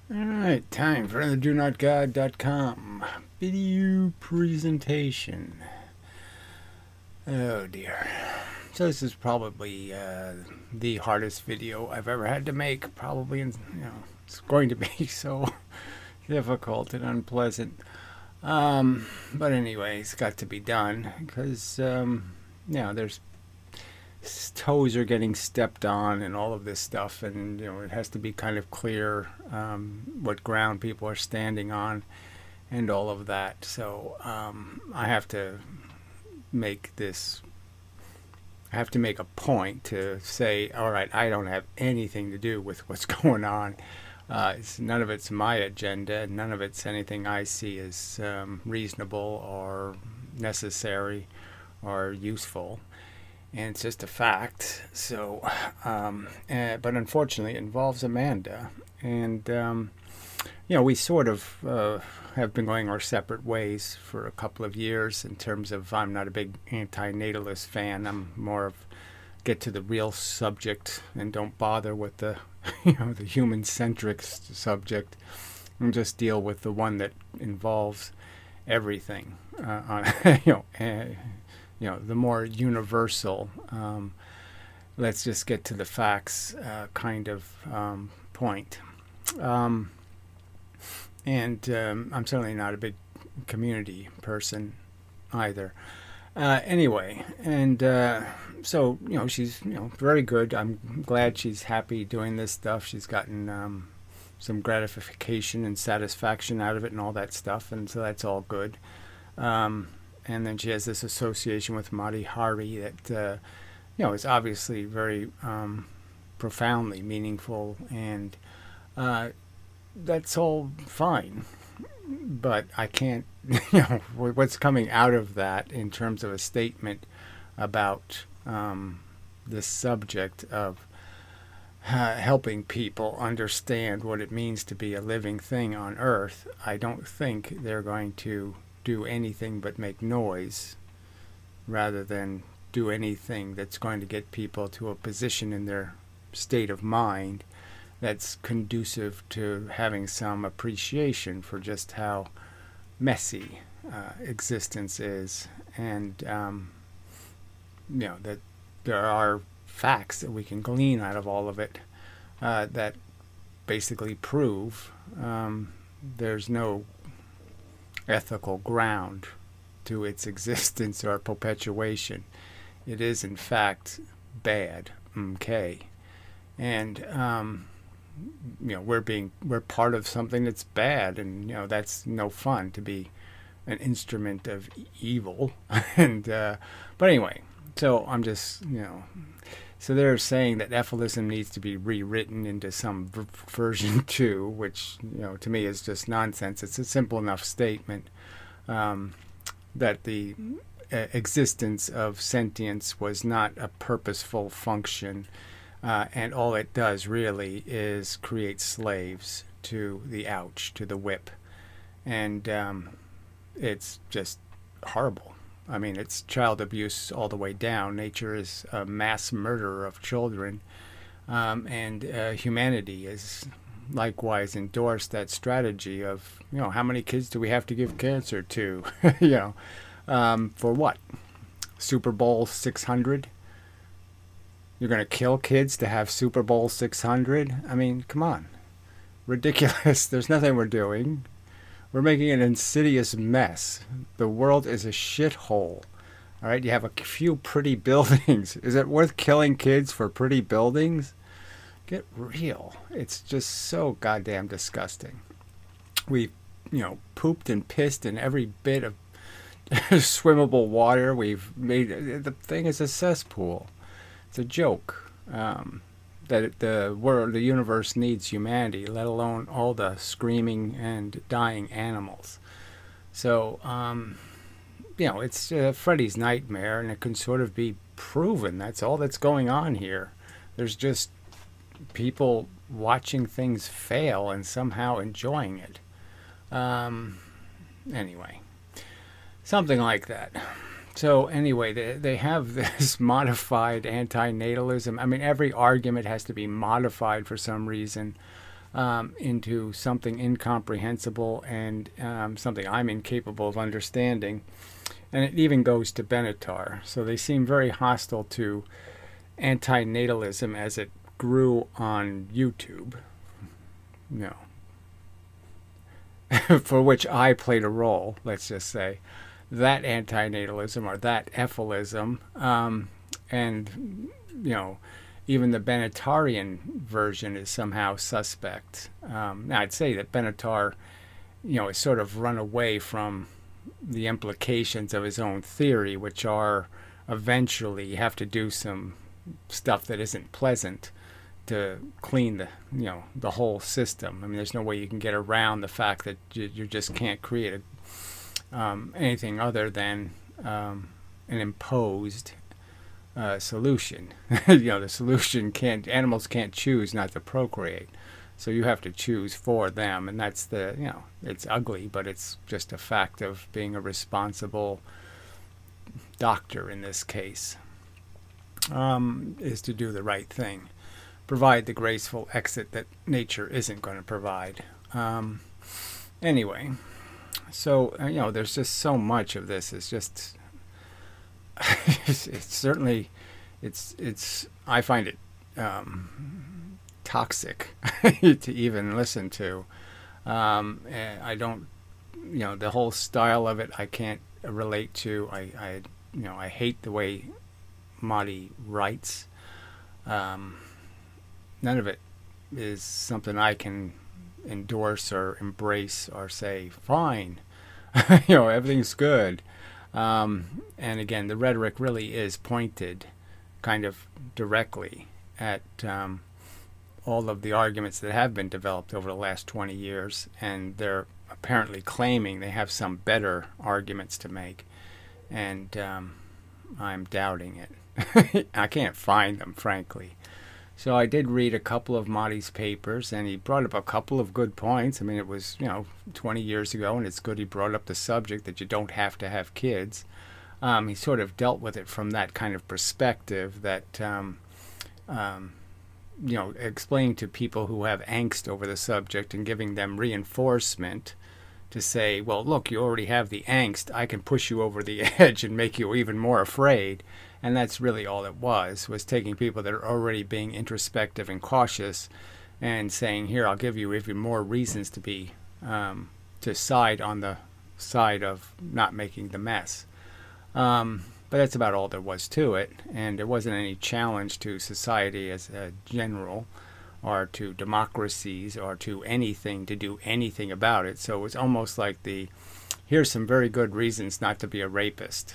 Alright, time for the DoNotGod.com video presentation. Oh dear. So this is probably the hardest video I've ever had to make. Probably, it's going to be so difficult and unpleasant. But anyway, it's got to be done because, there's toes are getting stepped on and all of this stuff, and it has to be kind of clear what ground people are standing on and all of that. So I have to make a point to say, all right, I don't have anything to do with what's going on. None of it's my agenda. None of it's anything I see as reasonable or necessary or useful. And it's just a fact. So, but unfortunately, it involves Amanda. And, we sort of have been going our separate ways for a couple of years in terms of I'm not a big anti-natalist fan. I'm more of get to the real subject and don't bother with the, the human-centric subject, and just deal with the one that involves everything. The more universal, let's just get to the facts kind of point. I'm certainly not a big community person either. Anyway, and so, she's, very good. I'm glad she's happy doing this stuff. She's gotten some gratification and satisfaction out of it and all that stuff, and so that's all good. And then she has this association with Mati Hari that, is obviously very profoundly meaningful, and that's all fine. But I can't, what's coming out of that in terms of a statement about this subject of helping people understand what it means to be a living thing on Earth. I don't think they're going to do anything but make noise rather than do anything that's going to get people to a position in their state of mind that's conducive to having some appreciation for just how messy existence is, and that there are facts that we can glean out of all of it that basically prove there's no ethical ground to its existence or perpetuation. It is in fact bad. Okay. And we're part of something that's bad, and that's no fun to be an instrument of evil. And but anyway, so I'm just so they're saying that Ephilism needs to be rewritten into some version 2, which to me is just nonsense. It's a simple enough statement that the existence of sentience was not a purposeful function, and all it does really is create slaves to the ouch, to the whip, and it's just horrible. I mean, it's child abuse all the way down. Nature is a mass murderer of children, and humanity is likewise endorsed that strategy of, how many kids do we have to give cancer to? For what? Super Bowl 600? You're going to kill kids to have Super Bowl 600? I mean, come on. Ridiculous. There's nothing we're doing. We're making an insidious mess. The world is a shithole. All right, you have a few pretty buildings. Is it worth killing kids for pretty buildings? Get real. It's just so goddamn disgusting. We've, pooped and pissed in every bit of swimmable water. We've made the thing is a cesspool. It's a joke. That the world, the universe needs humanity, let alone all the screaming and dying animals. So, it's Freddy's nightmare, and it can sort of be proven. That's all that's going on here. There's just people watching things fail and somehow enjoying it. Anyway, something like that. So anyway, they have this modified anti-natalism. I mean, every argument has to be modified for some reason. into something incomprehensible and something I'm incapable of understanding. And it even goes to Benatar. So they seem very hostile to antinatalism as it grew on YouTube. No. For which I played a role, let's just say. That antinatalism or that ephilism, and, even the Benatarian version is somehow suspect. Now, I'd say that Benatar, has sort of run away from the implications of his own theory, which are eventually you have to do some stuff that isn't pleasant to clean the whole system. I mean, there's no way you can get around the fact that you just can't create anything other than an imposed solution. The solution animals can't choose not to procreate, so you have to choose for them, and that's it's ugly, but it's just a fact of being a responsible doctor in this case, is to do the right thing, provide the graceful exit that nature isn't going to provide. Anyway, so there's just so much of this. It's just it's certainly I find it toxic to even listen to. I don't, the whole style of it I can't relate to. I hate the way Mahdi writes. None of it is something I can endorse or embrace or say, fine, everything's good. And again, the rhetoric really is pointed kind of directly at all of the arguments that have been developed over the last 20 years, and they're apparently claiming they have some better arguments to make, and I'm doubting it. I can't find them, frankly. So I did read a couple of Mahdi's papers, and he brought up a couple of good points. I mean, it was, 20 years ago, and it's good he brought up the subject that you don't have to have kids. He sort of dealt with it from that kind of perspective that, explaining to people who have angst over the subject and giving them reinforcement to say, well, look, you already have the angst. I can push you over the edge and make you even more afraid. And that's really all it was taking people that are already being introspective and cautious and saying, here, I'll give you even more reasons to be, to side on the side of not making the mess. But that's about all there was to it. And there wasn't any challenge to society as a general or to democracies or to anything to do anything about it. So it was almost like here's some very good reasons not to be a rapist.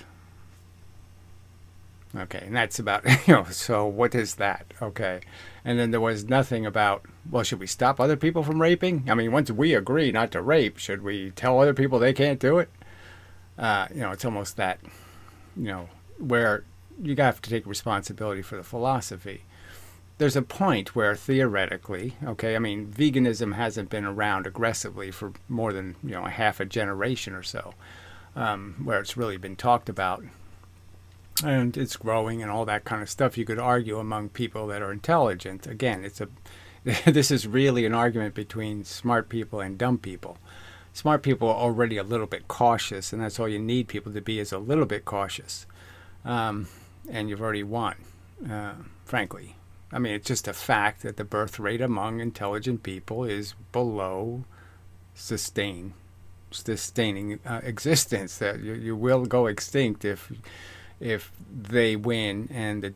Okay, and that's about, so what is that? Okay. And then there was nothing about, well, should we stop other people from raping? I mean, once we agree not to rape, should we tell other people they can't do it? It's almost that, where you have to take responsibility for the philosophy. There's a point where theoretically, veganism hasn't been around aggressively for more than, a half a generation or so, where it's really been talked about. And it's growing and all that kind of stuff. You could argue among people that are intelligent. Again, this is really an argument between smart people and dumb people. Smart people are already a little bit cautious, and that's all you need people to be, is a little bit cautious. And you've already won, frankly. I mean, it's just a fact that the birth rate among intelligent people is below sustaining existence. That you will go extinct if they win and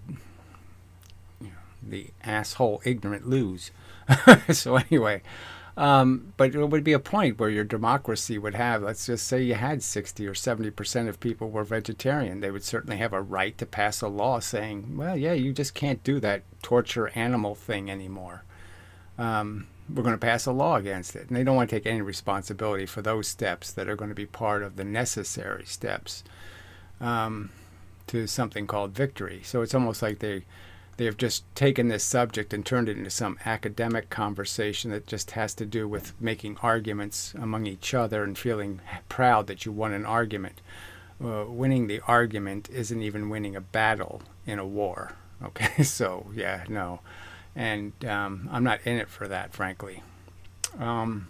the asshole ignorant lose. So anyway, but it would be a point where your democracy would have, let's just say you had 60 or 70% of people were vegetarian. They would certainly have a right to pass a law saying, well, yeah, you just can't do that torture animal thing anymore. We're going to pass a law against it. And they don't want to take any responsibility for those steps that are going to be part of the necessary steps to something called victory. So it's almost like they have just taken this subject and turned it into some academic conversation that just has to do with making arguments among each other and feeling proud that you won an argument. Winning the argument isn't even winning a battle in a war. Okay, so yeah, no. And I'm not in it for that, frankly. Um,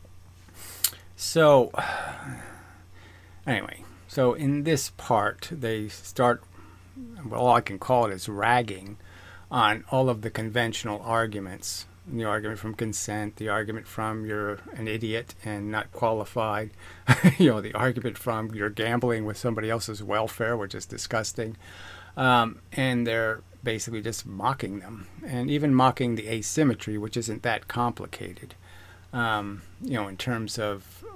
so, anyway, so in this part, they start, well, all I can call it is ragging on all of the conventional arguments. The argument from consent, the argument from you're an idiot and not qualified, the argument from you're gambling with somebody else's welfare, which is disgusting. And they're basically just mocking them, and even mocking the asymmetry, which isn't that complicated. In terms of,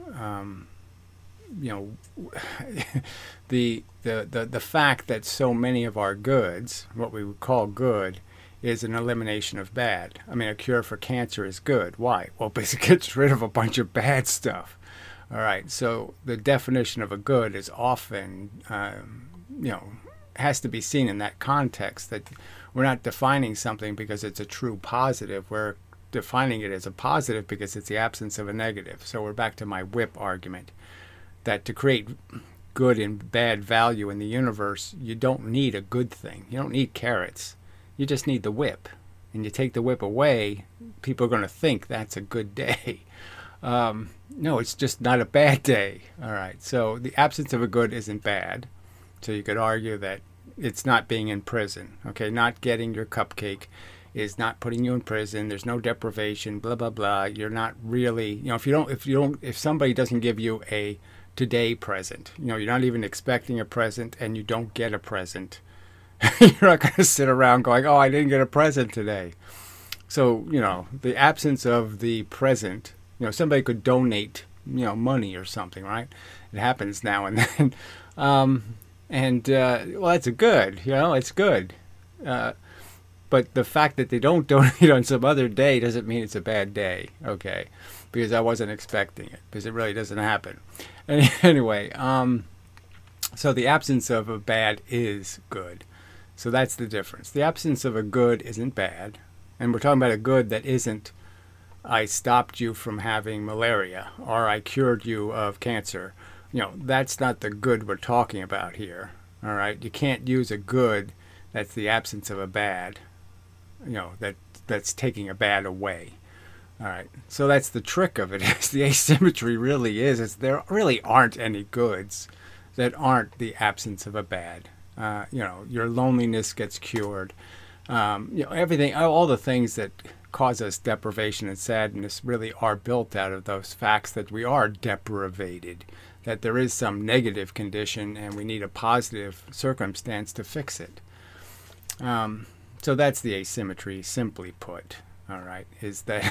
the fact that so many of our goods, what we would call good, is an elimination of bad. I mean, a cure for cancer is good. Why? Well, because it gets rid of a bunch of bad stuff. All right. So the definition of a good is often, has to be seen in that context, that we're not defining something because it's a true positive. We're defining it as a positive because it's the absence of a negative. So we're back to my whip argument, that to create good and bad value in the universe, you don't need a good thing. You don't need carrots. You just need the whip. And you take the whip away, people are going to think that's a good day. No, it's just not a bad day. All right. So the absence of a good isn't bad. So you could argue that it's not being in prison. Okay, not getting your cupcake is not putting you in prison. There's no deprivation. Blah blah blah. You're not really, if somebody doesn't give you a today present, you're not even expecting a present, and you don't get a present. You're not going to sit around going, "Oh, I didn't get a present today." So the absence of the present. Somebody could donate, money or something, right? It happens now and then. Well, that's good, it's good. But the fact that they don't donate on some other day doesn't mean it's a bad day, okay? Because I wasn't expecting it, because it really doesn't happen. Anyway, so the absence of a bad is good. So that's the difference. The absence of a good isn't bad. And we're talking about a good that isn't, I stopped you from having malaria, or I cured you of cancer. That's not the good we're talking about here. All right, you can't use a good that's the absence of a bad. That's taking a bad away. All right, so that's the trick of it. Is the asymmetry really is there really aren't any goods that aren't the absence of a bad. Your loneliness gets cured. Everything, all the things that cause us deprivation and sadness really are built out of those facts that we are deprivated, that there is some negative condition and we need a positive circumstance to fix it. So that's the asymmetry, simply put. All right, is that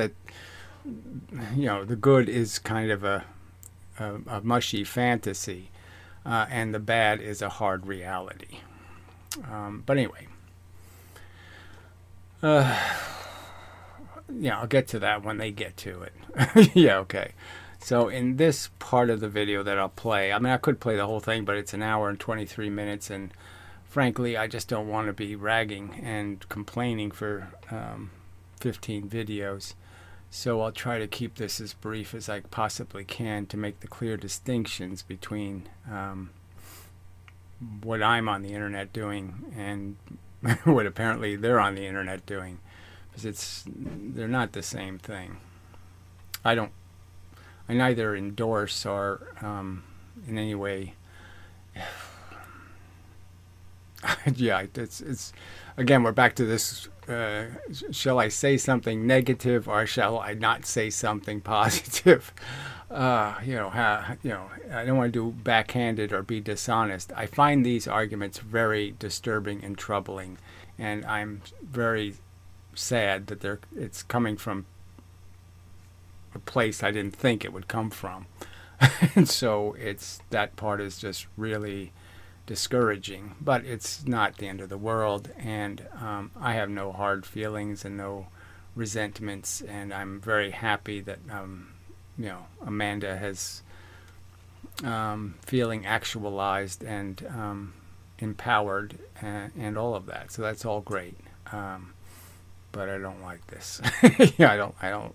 the good is kind of a mushy fantasy, and the bad is a hard reality. But anyway. I'll get to that when they get to it. Yeah, okay. So in this part of the video that I'll play, I mean, I could play the whole thing, but it's an hour and 23 minutes, and frankly, I just don't want to be ragging and complaining for 15 videos. So I'll try to keep this as brief as I possibly can to make the clear distinctions between what I'm on the internet doing and what apparently they're on the internet doing, because they're not the same thing. I neither endorse or in any way. Yeah, it's again, we're back to this. Shall I say something negative or shall I not say something positive? I don't want to do backhanded or be dishonest. I find these arguments very disturbing and troubling, and I'm very sad that it's coming from a place I didn't think it would come from. And so that part is just really discouraging, but it's not the end of the world, and I have no hard feelings and no resentments, and I'm very happy that Amanda has feeling actualized and empowered and all of that, so that's all great. But I don't like this. Yeah, I don't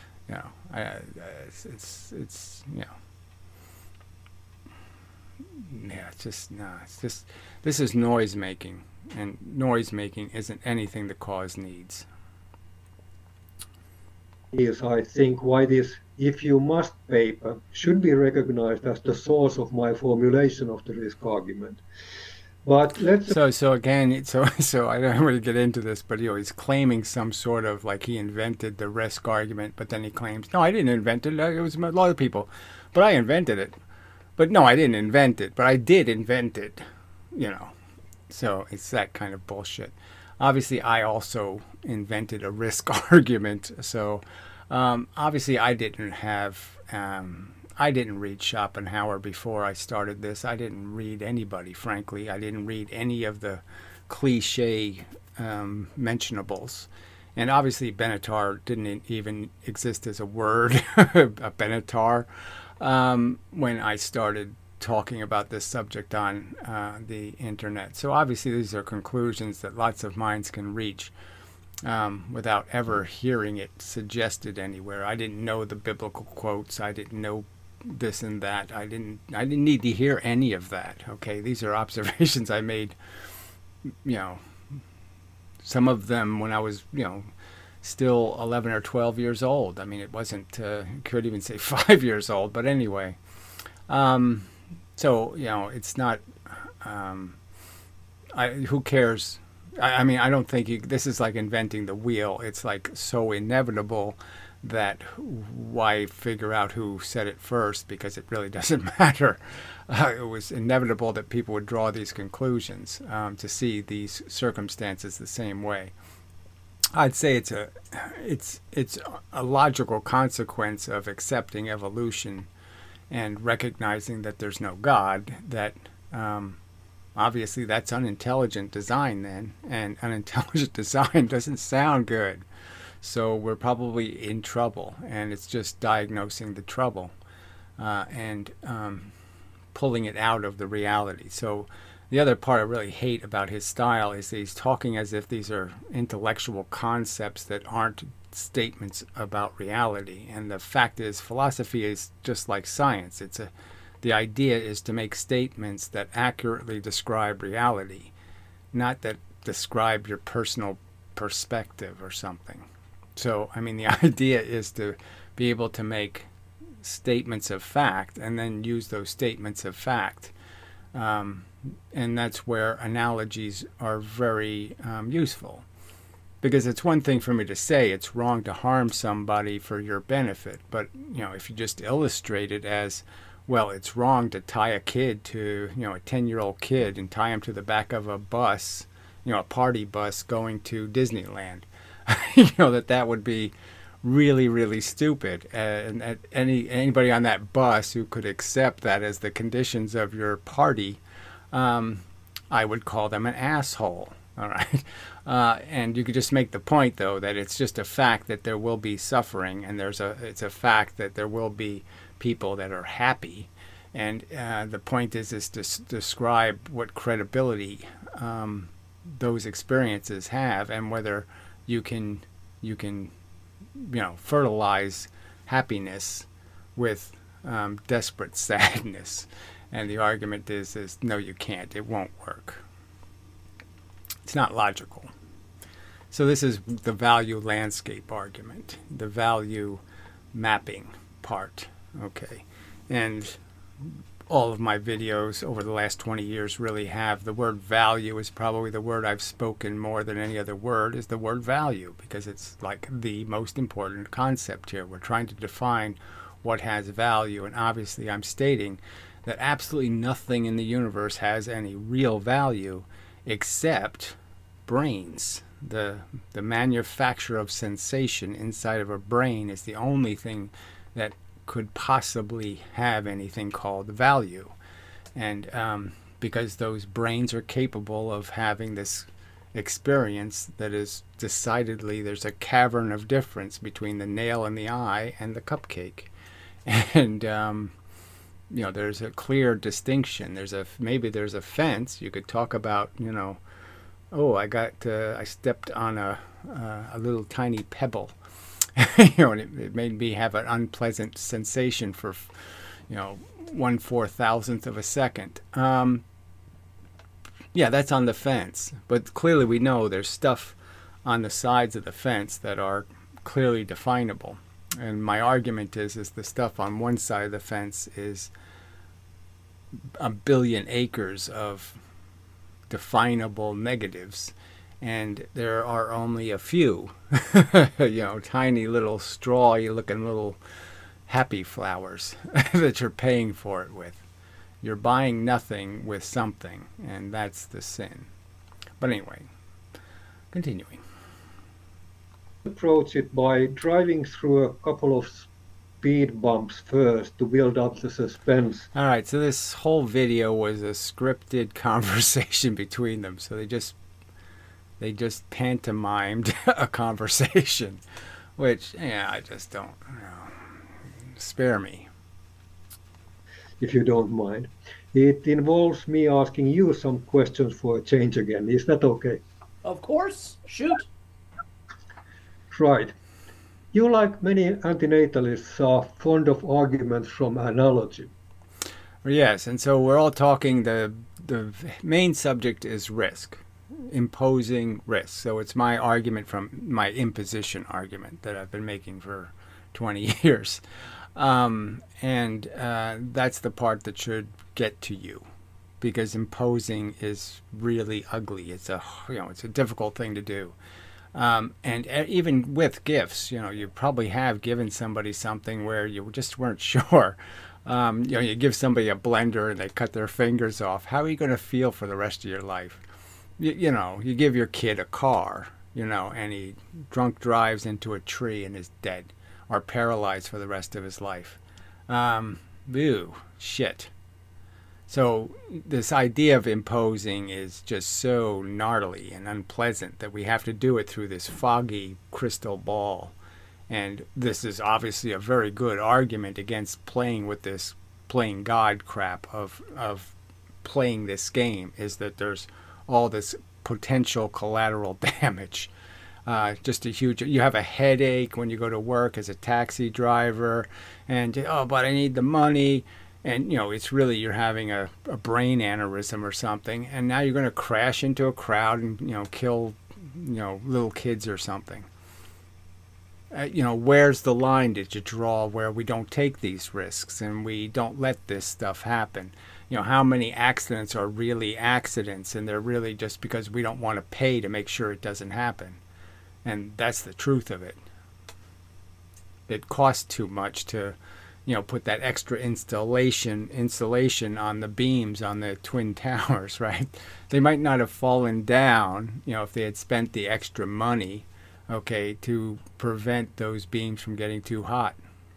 it's yeah, it's just this is noise making, and noise making isn't anything the cause needs. is, I think, why this "if you must" paper should be recognized as the source of my formulation of the risk argument. But let's So again, so I don't really get into this, but he's claiming some sort of like he invented the risk argument, but then he claims, no, I didn't invent it. It was a lot of people, but I invented it. But no, I didn't invent it, but I did invent it. You know, so it's that kind of bullshit. Obviously, I also invented a risk argument. So obviously, I didn't read Schopenhauer before I started this. I didn't read anybody, frankly. I didn't read any of the cliche mentionables. And obviously, Benatar didn't even exist as a word, a Benatar, when I started talking about this subject on the internet. So obviously, these are conclusions that lots of minds can reach without ever hearing it suggested anywhere. I didn't know the biblical quotes. I didn't know this and that. I didn't need to hear any of that. Okay, these are observations I made. You know, some of them when I was still 11 or 12 years old. I mean, it wasn't. Could even say 5 years old. But anyway, so it's not. Who cares? I mean, I don't think this is like inventing the wheel. It's like so inevitable that why figure out who said it first, because it really doesn't matter. It was inevitable that people would draw these conclusions to see these circumstances the same way. I'd say it's a logical consequence of accepting evolution and recognizing that there's no God. That obviously that's unintelligent design then, and unintelligent design doesn't sound good. So we're probably in trouble, and it's just diagnosing the trouble and pulling it out of the reality. So the other part I really hate about his style is that he's talking as if these are intellectual concepts that aren't statements about reality. And the fact is, philosophy is just like science. The idea is to make statements that accurately describe reality, not that describe your personal perspective or something. So, I mean, the idea is to be able to make statements of fact and then use those statements of fact. And that's where analogies are very useful. Because it's one thing for me to say it's wrong to harm somebody for your benefit. But, if you just illustrate it as, well, it's wrong to tie a kid to, a 10-year-old kid and tie him to the back of a bus, a party bus going to Disneyland. That would be really, really stupid. And anybody on that bus who could accept that as the conditions of your party, I would call them an asshole. All right. And you could just make the point, though, that it's just a fact that there will be suffering, and it's a fact that there will be people that are happy. And the point is to describe what credibility those experiences have, and whether you can fertilize happiness with desperate sadness. And the argument is no, you can't. It won't work. It's not logical. So this is the value landscape argument, the value mapping part. Okay. And all of my videos over the last 20 years really have the word value is probably the word I've spoken more than any other word is the word value, because it's like the most important concept here. We're trying to define what has value, and obviously I'm stating that absolutely nothing in the universe has any real value except brains. The manufacture of sensation inside of a brain is the only thing that could possibly have anything called value. And because those brains are capable of having this experience that is decidedly, there's a cavern of difference between the nail in the eye and the cupcake. And there's a clear distinction. Maybe there's a fence. You could talk about, oh, I stepped on a little tiny pebble. And it made me have an unpleasant sensation for, 1/4000th of a second. Yeah, that's on the fence. But clearly we know there's stuff on the sides of the fence that are clearly definable. And my argument is the stuff on one side of the fence is a billion acres of definable negatives, and there are only a few, tiny little strawy looking little happy flowers that you're paying for it with. You're buying nothing with something, and that's the sin. But anyway, continuing. Approach it by driving through a couple of speed bumps first to build up the suspense. All right, so this whole video was a scripted conversation between them. So they just pantomimed a conversation, which I just don't spare me. If you don't mind. It involves me asking you some questions for a change again. Is that okay? Of course. Shoot. Right. You, like many antinatalists, are fond of arguments from analogy. Yes, and so we're all talking, the main subject is risk, imposing risk. So it's my argument from my imposition argument that I've been making for 20 years. And that's the part that should get to you, because imposing is really ugly. It's a difficult thing to do. And even with gifts, you probably have given somebody something where you just weren't sure. You give somebody a blender and they cut their fingers off. How are you going to feel for the rest of your life? You give your kid a car, and he drunk drives into a tree and is dead or paralyzed for the rest of his life. Ew, shit. So this idea of imposing is just so gnarly and unpleasant that we have to do it through this foggy crystal ball. And this is obviously a very good argument against playing with this playing God crap of playing this game, is that there's all this potential collateral damage. Just a huge, you have a headache when you go to work as a taxi driver, and but I need the money. And, it's really, you're having a brain aneurysm or something, and now you're going to crash into a crowd and, kill, little kids or something. Where's the line did you draw where we don't take these risks and we don't let this stuff happen? How many accidents are really accidents, and they're really just because we don't want to pay to make sure it doesn't happen? And that's the truth of it. It costs too much to put that extra insulation on the beams on the Twin Towers, right? They might not have fallen down, if they had spent the extra money, to prevent those beams from getting too hot.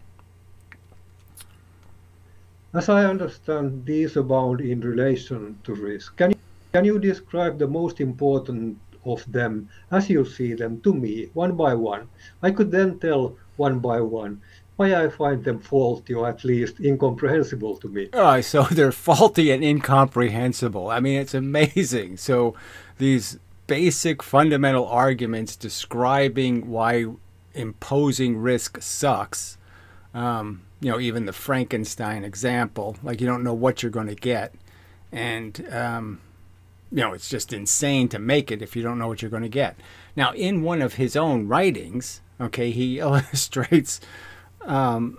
As I understand, these abound in relation to risk. Can you describe the most important of them as you see them to me, one by one? I could then tell one by one why I find them faulty, or at least incomprehensible to me. So they're faulty and incomprehensible. I mean, it's amazing. So these basic fundamental arguments describing why imposing risk sucks, even the Frankenstein example, like you don't know what you're going to get. And, it's just insane to make it if you don't know what you're going to get. Now, in one of his own writings, he illustrates an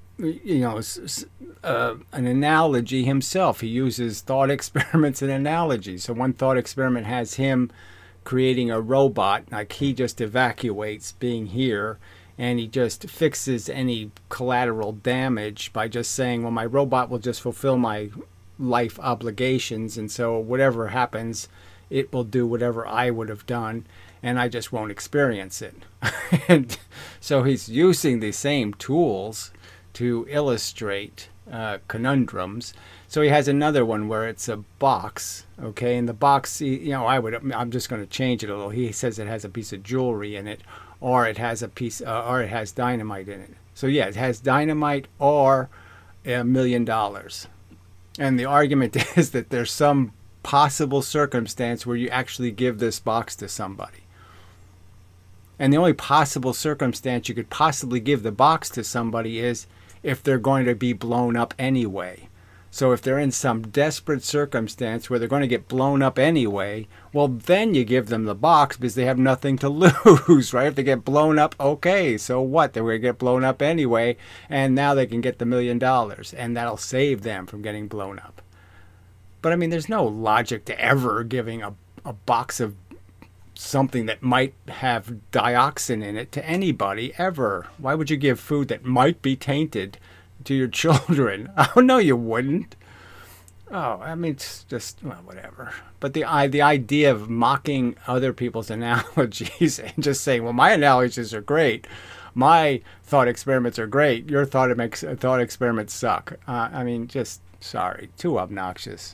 analogy himself. He uses thought experiments and analogies. So one thought experiment has him creating a robot, like he just evacuates being here, and he just fixes any collateral damage by just saying, well, my robot will just fulfill my life obligations, and so whatever happens, it will do whatever I would have done, and I just won't experience it. And so he's using the same tools to illustrate conundrums. So he has another one where it's a box, and the box, I'm just going to change it a little. He says it has a piece of jewelry in it, or it has or it has dynamite in it. So yeah, it has dynamite or $1 million. And the argument is that there's some possible circumstance where you actually give this box to somebody. And the only possible circumstance you could possibly give the box to somebody is if they're going to be blown up anyway. So if they're in some desperate circumstance where they're going to get blown up anyway, well, then you give them the box because they have nothing to lose, right? If they get blown up, okay, so what? They're going to get blown up anyway, and now they can get the $1 million, and that'll save them from getting blown up. But I mean, there's no logic to ever giving a box of something that might have dioxin in it to anybody ever. Why would you give food that might be tainted to your children? Oh, no, you wouldn't. Oh, I mean, it's just, well, whatever. But the idea of mocking other people's analogies and just saying, well, my analogies are great. My thought experiments are great. Your thought experiments suck. I mean, just, sorry, too obnoxious.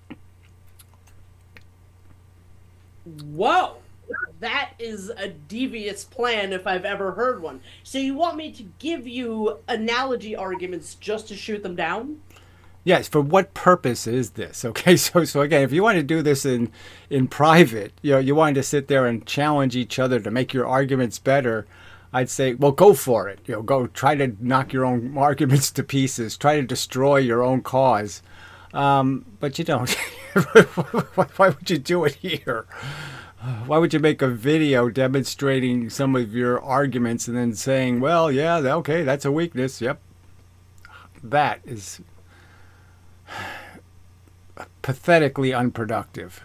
Whoa! That is a devious plan if I've ever heard one. So you want me to give you analogy arguments just to shoot them down? Yes, for what purpose is this? Okay, so again, if you want to do this in private, you want to sit there and challenge each other to make your arguments better, I'd say, well, go for it. Go try to knock your own arguments to pieces. Try to destroy your own cause. But you don't. Why would you do it here? Why would you make a video demonstrating some of your arguments and then saying, well, yeah, okay, that's a weakness. Yep. That is pathetically unproductive.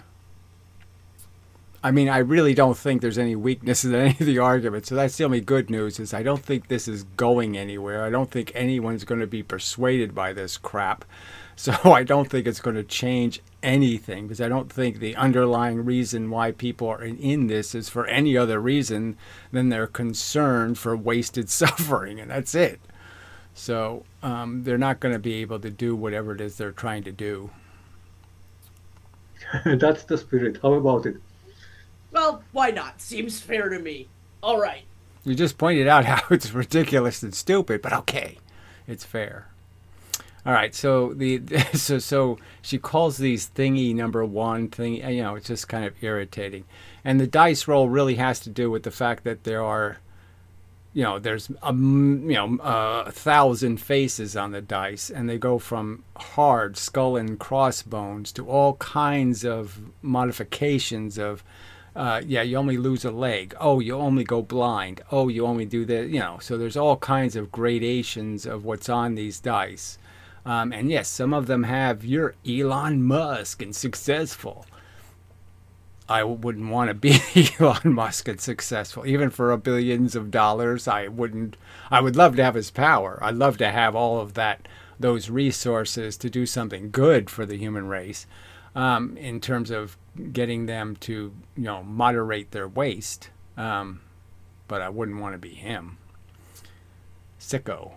I mean, I really don't think there's any weakness in any of the arguments. So that's the only good news, is I don't think this is going anywhere. I don't think anyone's going to be persuaded by this crap. So I don't think it's going to change anything, because I don't think the underlying reason why people are in this is for any other reason than their concern for wasted suffering, and that's it. So they're not going to be able to do whatever it is they're trying to do. That's the spirit. How about it? Well, why not? Seems fair to me. All right. You just pointed out how it's ridiculous and stupid, but okay, it's fair. All right, so so she calls these thingy number one thing. It's just kind of irritating, and the dice roll really has to do with the fact that there are, there's 1,000 faces on the dice, and they go from hard skull and crossbones to all kinds of modifications of. You only lose a leg. Oh, you only go blind. Oh, you only do this. So there's all kinds of gradations of what's on these dice. And yes, some of them have, you're Elon Musk and successful. I wouldn't want to be Elon Musk and successful. Even for billions of dollars, I wouldn't. I would love to have his power. I'd love to have all of those resources to do something good for the human race, in terms of getting them to, moderate their waste. But I wouldn't want to be him. Sicko.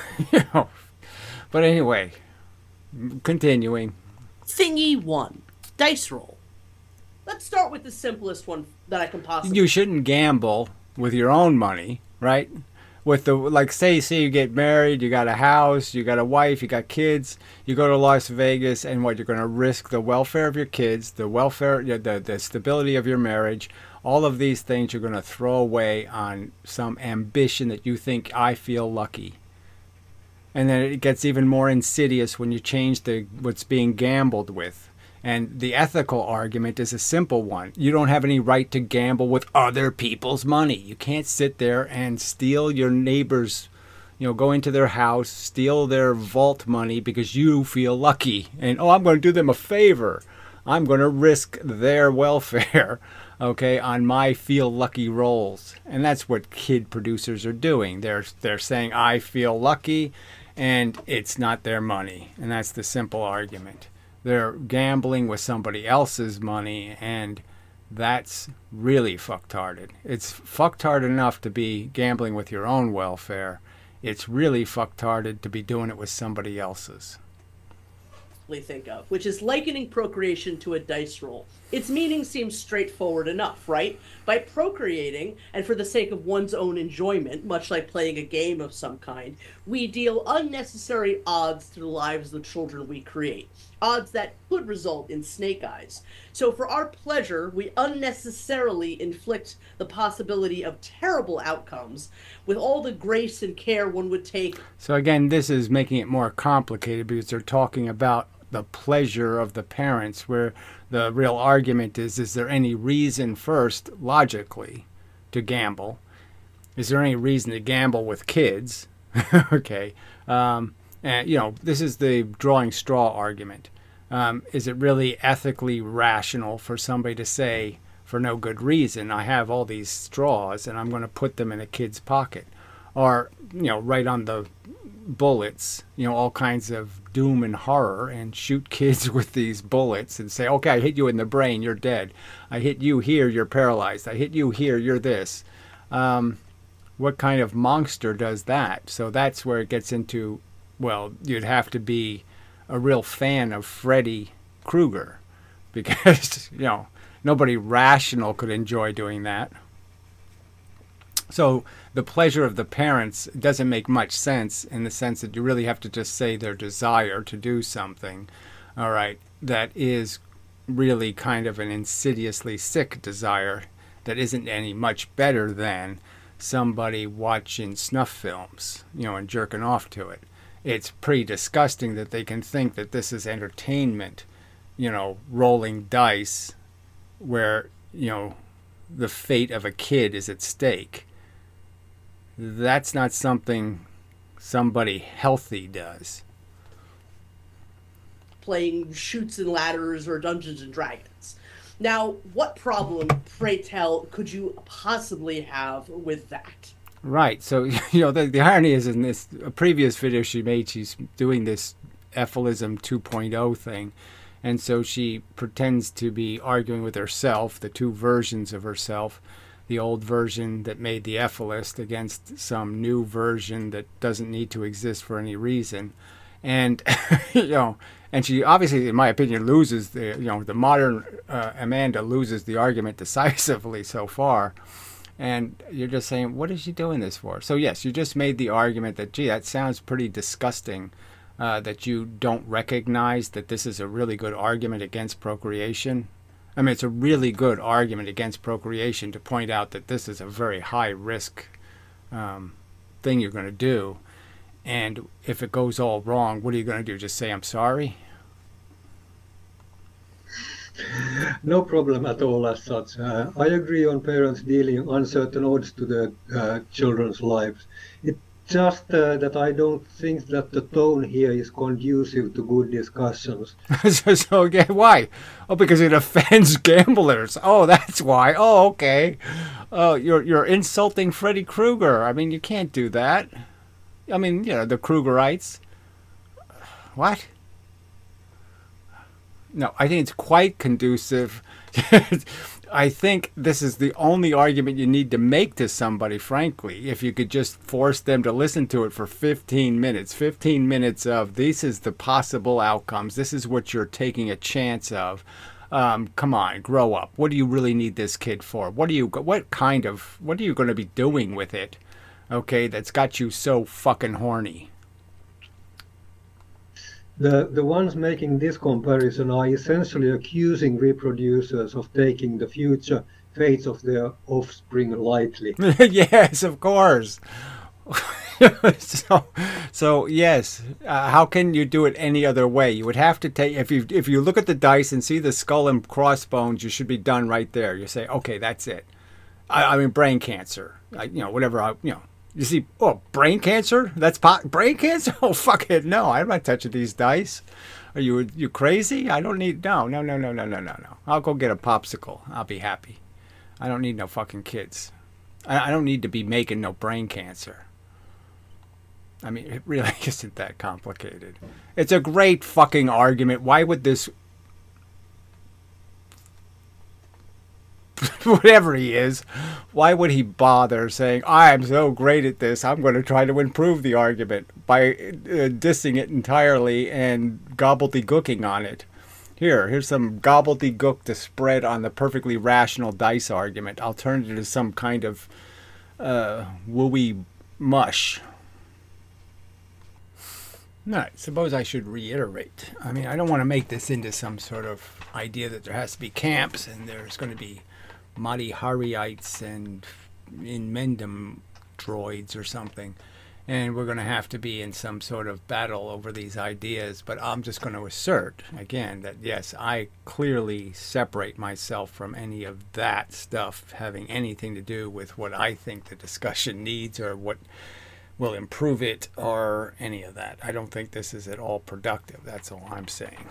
But anyway, continuing. Thingy 1. Dice roll. Let's start with the simplest one that I can possibly... You shouldn't gamble with your own money, right? With say you get married, you got a house, you got a wife, you got kids, you go to Las Vegas, and you're going to risk the welfare of your kids, the welfare, the stability of your marriage, all of these things you're going to throw away on some ambition that you think, I feel lucky. And then it gets even more insidious when you change what's being gambled with. And the ethical argument is a simple one. You don't have any right to gamble with other people's money. You can't sit there and steal your neighbor's, go into their house, steal their vault money because you feel lucky. And, I'm going to do them a favor. I'm going to risk their welfare, okay, on my feel lucky rolls. And that's what kid producers are doing. They're saying, I feel lucky, and it's not their money. And that's the simple argument. They're gambling with somebody else's money, and that's really fucktarded. It's fucktard enough to be gambling with your own welfare. It's really fucktarded to be doing it with somebody else's. typically think of, which is likening procreation to a dice roll. Its meaning seems straightforward enough, right? By procreating, and for the sake of one's own enjoyment, much like playing a game of some kind, we deal unnecessary odds to the lives of the children we create. Odds that could result in snake eyes. So for our pleasure, we unnecessarily inflict the possibility of terrible outcomes with all the grace and care one would take. So again, this is making it more complicated because they're talking about the pleasure of the parents, where the real argument is there any reason first, logically, to gamble? Is there any reason to gamble with kids? Okay. And, this is the drawing straw argument. Is it really ethically rational for somebody to say, for no good reason, I have all these straws and I'm going to put them in a kid's pocket? Or, right on the bullets, all kinds of doom and horror, and shoot kids with these bullets and say, okay, I hit you in the brain, you're dead. I hit you here, you're paralyzed. I hit you here, you're this. What kind of monster does that? So that's where it gets into, well, you'd have to be a real fan of Freddy Krueger, because, nobody rational could enjoy doing that. So the pleasure of the parents doesn't make much sense, in the sense that you really have to just say their desire to do something, all right, that is really kind of an insidiously sick desire that isn't any much better than somebody watching snuff films, and jerking off to it. It's pretty disgusting that they can think that this is entertainment, rolling dice where, the fate of a kid is at stake. That's not something somebody healthy does. Playing Chutes and Ladders or Dungeons and Dragons. Now, what problem, pray tell, could you possibly have with that? Right. So, the irony is, in this a previous video she made, she's doing this Ephilism 2.0 thing. And so she pretends to be arguing with herself, the two versions of herself, the old version that made the Ephilist against some new version that doesn't need to exist for any reason. And, and she obviously, in my opinion, loses the modern Amanda loses the argument decisively so far. And you're just saying, what is she doing this for? So yes, you just made the argument that, gee, that sounds pretty disgusting, that you don't recognize that this is a really good argument against procreation. I mean, it's a really good argument against procreation to point out that this is a very high risk thing you're going to do. And if it goes all wrong, what are you going to do? Just say, I'm sorry? No problem at all as such. I agree on parents dealing uncertain odds to the children's lives. It's just that I don't think that the tone here is conducive to good discussions. So again, why? Oh, because it offends gamblers. Oh, that's why. Oh, okay. You're insulting Freddy Krueger. I mean, you can't do that. I mean, the Krugerites. What? No, I think it's quite conducive. I think this is the only argument you need to make to somebody, frankly, if you could just force them to listen to it for 15 minutes. 15 minutes of, this is the possible outcomes. This is what you're taking a chance of. Come on, grow up. What do you really need this kid for? What are you going to be doing with it? Okay, that's got you so fucking horny. The ones making this comparison are essentially accusing reproducers of taking the future fates of their offspring lightly. Yes, of course. So yes, how can you do it any other way? You would have to take, if you look at the dice and see the skull and crossbones, you should be done right there. You say, okay, that's it. I mean, brain cancer, whatever. You see, brain cancer? That's brain cancer? Oh, fuck it. No, I'm not touching these dice. Are you crazy? I don't need, no. I'll go get a popsicle. I'll be happy. I don't need no fucking kids. I don't need to be making no brain cancer. I mean, it really isn't that complicated. It's a great fucking argument. Why would this whatever he is, why would he bother saying, I'm so great at this, I'm going to try to improve the argument by dissing it entirely and gobbledygooking on it? Here's some gobbledygook to spread on the perfectly rational dice argument. I'll turn it into some kind of wooey mush. No, suppose I should reiterate. I mean, I don't want to make this into some sort of idea that there has to be camps and there's going to be Mahdi Hariites and Inmendum droids or something. And we're going to have to be in some sort of battle over these ideas. But I'm just going to assert, again, that yes, I clearly separate myself from any of that stuff having anything to do with what I think the discussion needs or what will improve it or any of that. I don't think this is at all productive. That's all I'm saying.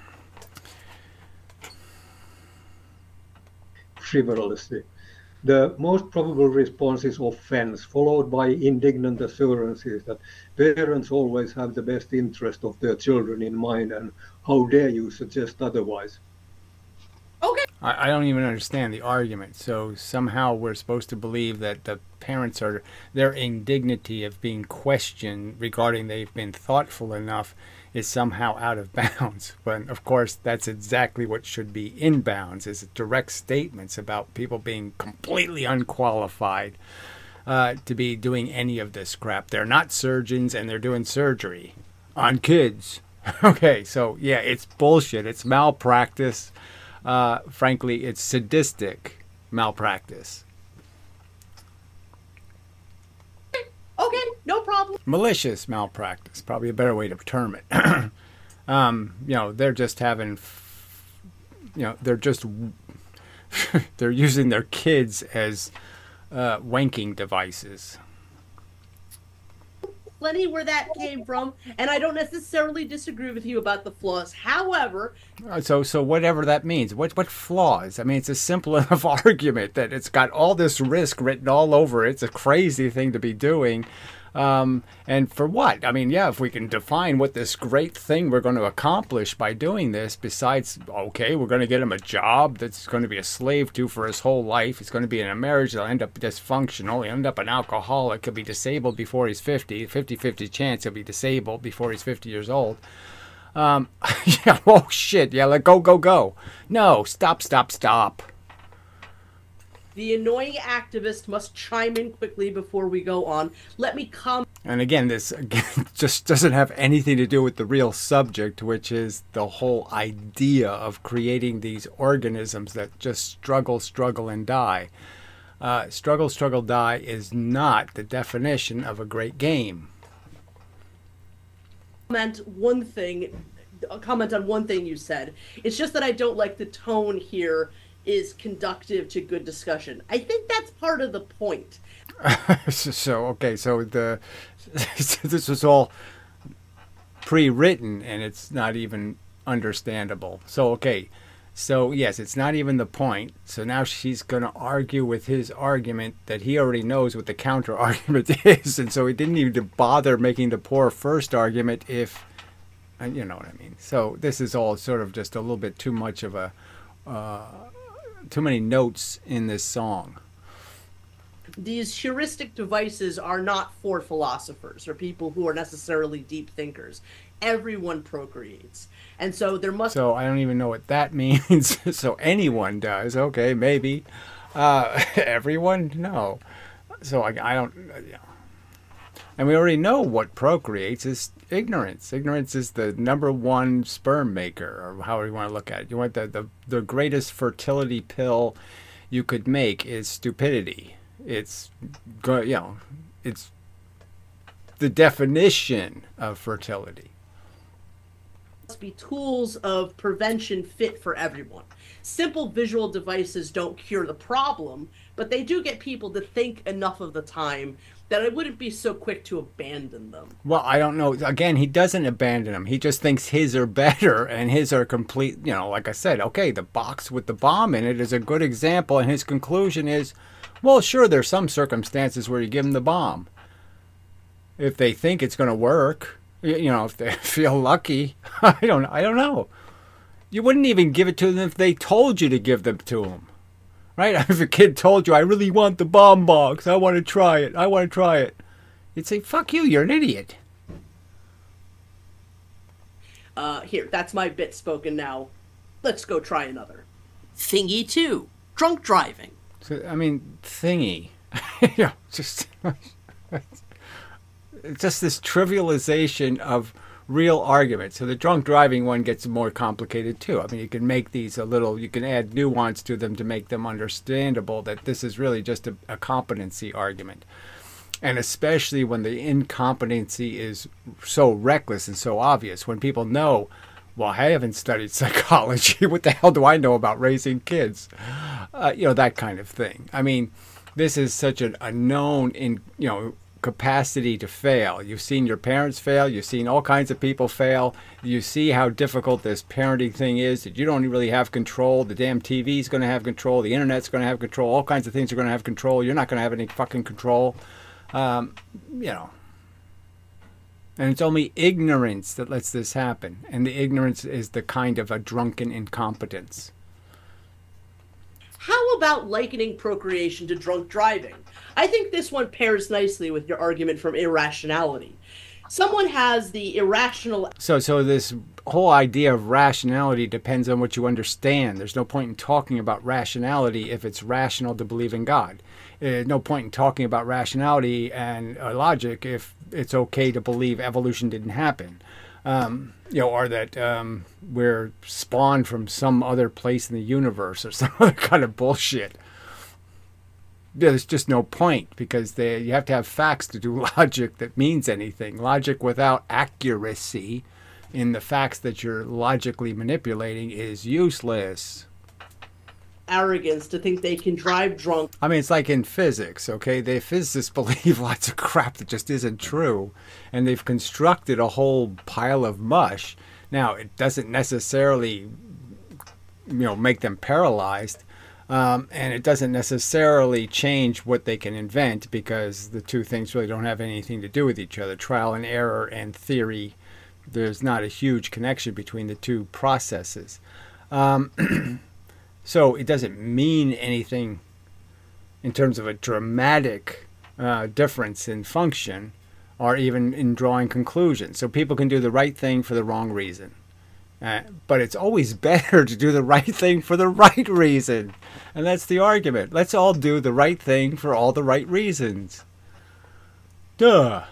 Frivolously. The most probable response is offense, followed by indignant assurances that parents always have the best interest of their children in mind, and how dare you suggest otherwise? Okay. I don't even understand the argument. So somehow we're supposed to believe that the parents are, their indignity of being questioned regarding they've been thoughtful enough is somehow out of bounds. But of course, that's exactly what should be in bounds, is direct statements about people being completely unqualified to be doing any of this crap. They're not surgeons and they're doing surgery on kids. Okay, so yeah, it's bullshit. It's malpractice. Frankly, it's sadistic malpractice. Okay, no problem. Malicious malpractice, probably a better way to term it. They're just having, they're just, they're using their kids as wanking devices. Plenty where that came from, and I don't necessarily disagree with you about the flaws. However, so whatever that means, what flaws? I mean, it's a simple enough argument that it's got all this risk written all over it. It's a crazy thing to be doing. And for what? I mean, yeah, if we can define what this great thing we're going to accomplish by doing this, besides, okay, we're going to get him a job that's going to be a slave to for his whole life. He's going to be in a marriage that'll end up dysfunctional. He'll end up an alcoholic. He'll be disabled before he's 50. 50-50 chance he'll be disabled before he's 50 years old. Yeah, oh shit, yeah, go. No, stop. the annoying activist must chime in quickly before we go on. Let me come. And again, this just doesn't have anything to do with the real subject, which is the whole idea of creating these organisms that just struggle, and die. Struggle, die is not the definition of a great game. Comment on one thing you said. It's just that I don't like the tone here is conducive to good discussion. I think that's part of the point. So this was all pre-written and it's not even understandable. So yes, it's not even the point. So now she's going to argue with his argument that he already knows what the counter argument is, and so he didn't even bother making the poor first argument if, you know what I mean. So this is all sort of just a little bit too much of a too many notes in this song. These heuristic devices are not for philosophers or people who are necessarily deep thinkers. Everyone procreates. And so there must... So I don't even know what that means. So anyone does. Okay, maybe. Everyone? No. So I don't... And we already know what procreates is ignorance. Ignorance is the number one sperm maker, or however you want to look at it. You want the greatest fertility pill you could make is stupidity. It's it's the definition of fertility. Must be tools of prevention fit for everyone. Simple visual devices don't cure the problem, but they do get people to think enough of the time that I wouldn't be so quick to abandon them. Well, I don't know. Again, he doesn't abandon them. He just thinks his are better and his are complete. Like I said, okay, the box with the bomb in it is a good example, and his conclusion is, well, sure, there's some circumstances where you give them the bomb. If they think it's going to work, if they feel lucky, I don't know. You wouldn't even give it to them if they told you to give them to them. right? If a kid told you, I really want the bomb box, I want to try it, I want to try it, you'd say, fuck you, you're an idiot. Here, that's my bit spoken now. Let's go try another. Thingy 2. Drunk driving. So, I mean, thingy. Just this trivialization of real argument. So the drunk driving one gets more complicated too. I mean, you can make these you can add nuance to them to make them understandable that this is really just a competency argument. And especially when the incompetency is so reckless and so obvious, when people know, well, I haven't studied psychology. What the hell do I know about raising kids? That kind of thing. I mean, this is such a known capacity to fail. You've seen your parents fail. You've seen all kinds of people fail. You see how difficult this parenting thing is, that you don't really have control. The damn TV's going to have control. The internet's going to have control. All kinds of things are going to have control. You're not going to have any fucking control. And it's only ignorance that lets this happen. And the ignorance is the kind of a drunken incompetence. How about likening procreation to drunk driving? I think this one pairs nicely with your argument from irrationality. Someone has the irrational... So this whole idea of rationality depends on what you understand. There's no point in talking about rationality if it's rational to believe in God. There's no point in talking about rationality and logic if it's okay to believe evolution didn't happen. Or that we're spawned from some other place in the universe or some other kind of bullshit. There's just no point because you have to have facts to do logic that means anything. Logic without accuracy in the facts that you're logically manipulating is useless. Arrogance to think they can drive drunk. I mean, it's like in physics, okay? The physicists believe lots of crap that just isn't true, and they've constructed a whole pile of mush. Now, it doesn't necessarily, make them paralyzed, and it doesn't necessarily change what they can invent because the two things really don't have anything to do with each other. Trial and error and theory, there's not a huge connection between the two processes. So it doesn't mean anything in terms of a dramatic difference in function or even in drawing conclusions. So people can do the right thing for the wrong reason. But it's always better to do the right thing for the right reason. And that's the argument. Let's all do the right thing for all the right reasons. Duh.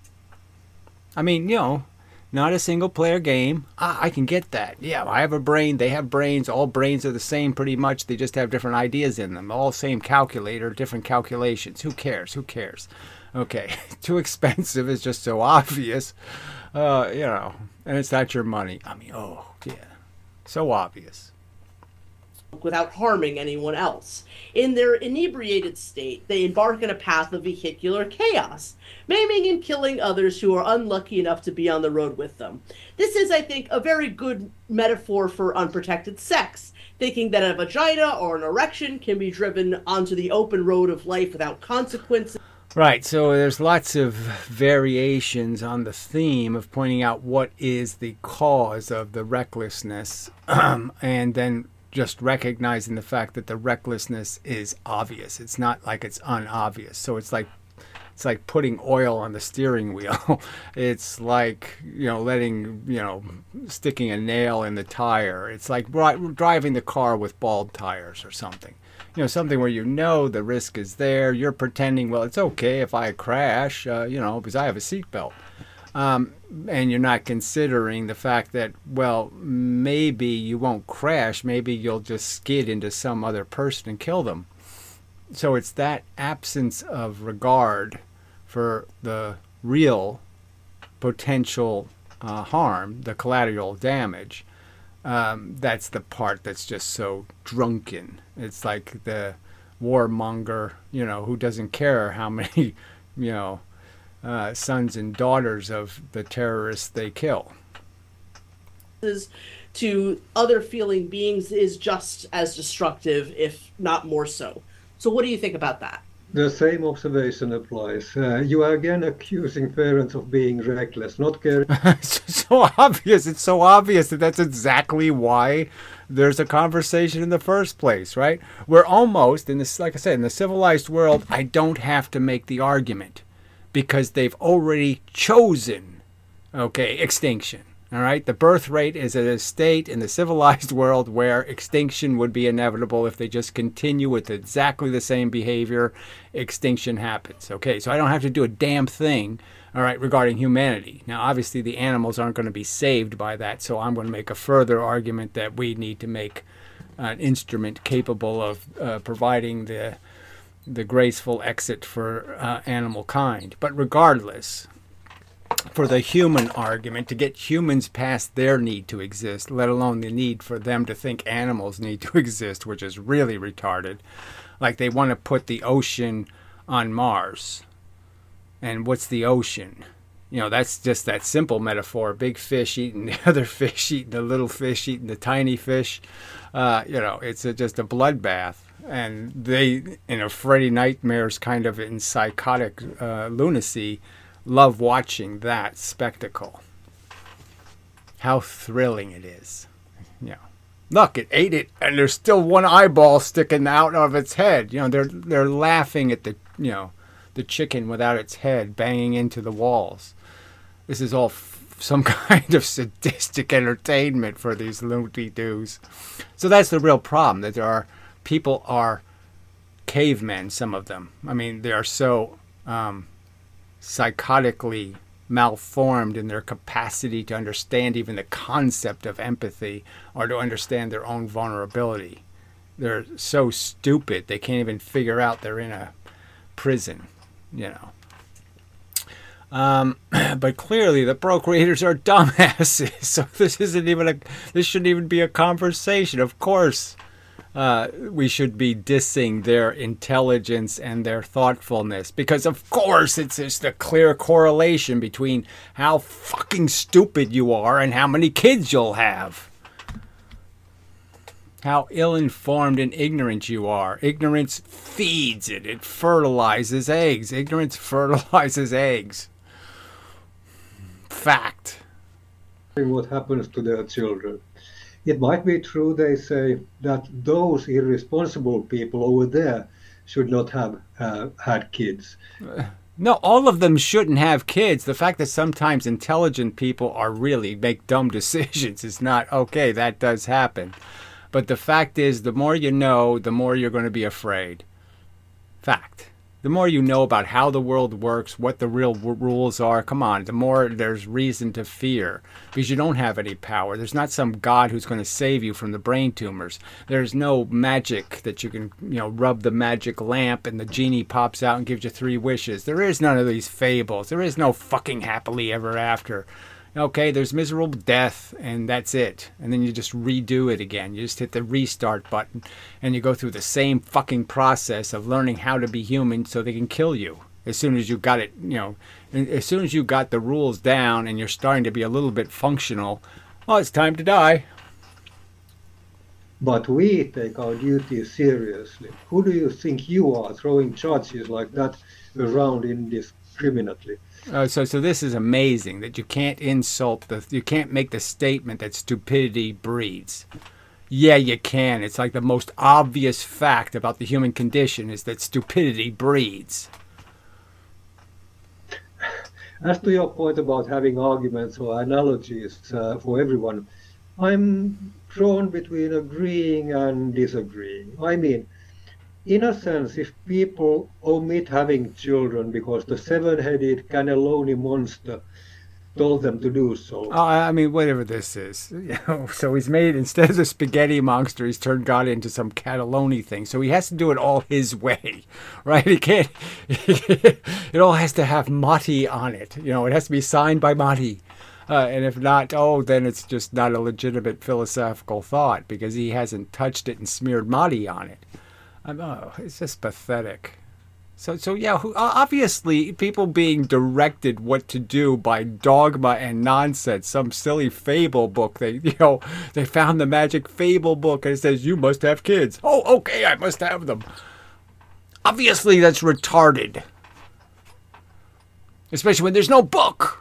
I mean, not a single player game. I can get that. Yeah, I have a brain. They have brains. All brains are the same pretty much. They just have different ideas in them. All same calculator, different calculations. Who cares? Okay. Too expensive is just so obvious. And it's not your money. I mean, oh, yeah. So obvious. Without harming anyone else. In their inebriated state, they embark on a path of vehicular chaos, maiming and killing others who are unlucky enough to be on the road with them. This is, I think, a very good metaphor for unprotected sex, thinking that a vagina or an erection can be driven onto the open road of life without consequences. Right, so there's lots of variations on the theme of pointing out what is the cause of the recklessness, and then just recognizing the fact that the recklessness is obvious. It's not like it's unobvious. So it's like putting oil on the steering wheel. It's like, sticking a nail in the tire. It's like driving the car with bald tires or something. Something where the risk is there. You're pretending, well, it's okay if I crash, because I have a seatbelt. And you're not considering the fact that, well, maybe you won't crash. Maybe you'll just skid into some other person and kill them. So it's that absence of regard for the real potential harm, the collateral damage. That's the part that's just so drunken. It's like the warmonger, who doesn't care how many, sons and daughters of the terrorists they kill. To other feeling beings is just as destructive, if not more so. So what do you think about that? The same observation applies. You are again accusing parents of being reckless, not caring. It's so obvious. It's so obvious that that's exactly why there's a conversation in the first place, right? We're almost in this, like I said, in the civilized world, I don't have to make the argument because they've already chosen, okay, extinction. All right, the birth rate is at a state in the civilized world where extinction would be inevitable if they just continue with exactly the same behavior. Extinction happens. Okay, so I don't have to do a damn thing, all right, regarding humanity. Now, obviously, the animals aren't going to be saved by that, so I'm going to make a further argument that we need to make an instrument capable of providing the graceful exit for animal kind. But regardless, for the human argument, to get humans past their need to exist, let alone the need for them to think animals need to exist, which is really retarded. Like they want to put the ocean on Mars. And what's the ocean? You know, that's just that simple metaphor. Big fish eating the other fish, eating the little fish, eating the tiny fish. You know, it's just a bloodbath. And they, in a Freddy Nightmares kind of in psychotic lunacy, love watching that spectacle. How thrilling it is. You know, look, it ate it, and there's still one eyeball sticking out of its head. You know, they're laughing at the the chicken without its head banging into the walls. This is all some kind of sadistic entertainment for these loony-doos. So that's the real problem, that there are people are cavemen, some of them. I mean, they are so psychotically malformed in their capacity to understand even the concept of empathy or to understand their own vulnerability. They're so stupid they can't even figure out they're in a prison, you know. But clearly the procreators are dumbasses, so this shouldn't even be a conversation. Of course we should be dissing their intelligence and their thoughtfulness, because of course it's just a clear correlation between how fucking stupid you are and how many kids you'll have. How ill-informed and ignorant you are. Ignorance feeds it. It fertilizes eggs. Ignorance fertilizes eggs. Fact. What happens to their children. It might be true, they say, that those irresponsible people over there should not have had kids. No, all of them shouldn't have kids. The fact that sometimes intelligent people are really make dumb decisions is not okay. That does happen. But the fact is, the more you know, the more you're going to be afraid. Fact. The more you know about how the world works, what the real rules are, come on, the more there's reason to fear. Because you don't have any power. There's not some god who's going to save you from the brain tumors. There's no magic that you can, rub the magic lamp and the genie pops out and gives you 3 wishes. There is none of these fables. There is no fucking happily ever after. Okay, there's miserable death, and that's it. And then you just redo it again. You just hit the restart button, and you go through the same fucking process of learning how to be human so they can kill you. As soon as you got it, as soon as you got the rules down and you're starting to be a little bit functional, well, it's time to die. But we take our duties seriously. Who do you think you are, throwing charges like that around indiscriminately? So this is amazing that you can't you can't make the statement that stupidity breeds. Yeah, you can. It's like the most obvious fact about the human condition is that stupidity breeds. As to your point about having arguments or analogies for everyone, I'm drawn between agreeing and disagreeing. I mean, in a sense, if people omit having children because the 7-headed cannelloni monster told them to do so. I mean, whatever this is. So he's made, instead of the spaghetti monster, he's turned God into some cannelloni thing. So he has to do it all his way, right? He can't, it all has to have Mati on it. It has to be signed by Mati. And if not, then it's just not a legitimate philosophical thought because he hasn't touched it and smeared Mati on it. It's just pathetic. So yeah, obviously people being directed what to do by dogma and nonsense, some silly fable book. They found the magic fable book and it says you must have kids. Oh, okay, I must have them. Obviously, that's retarded. Especially when there's no book.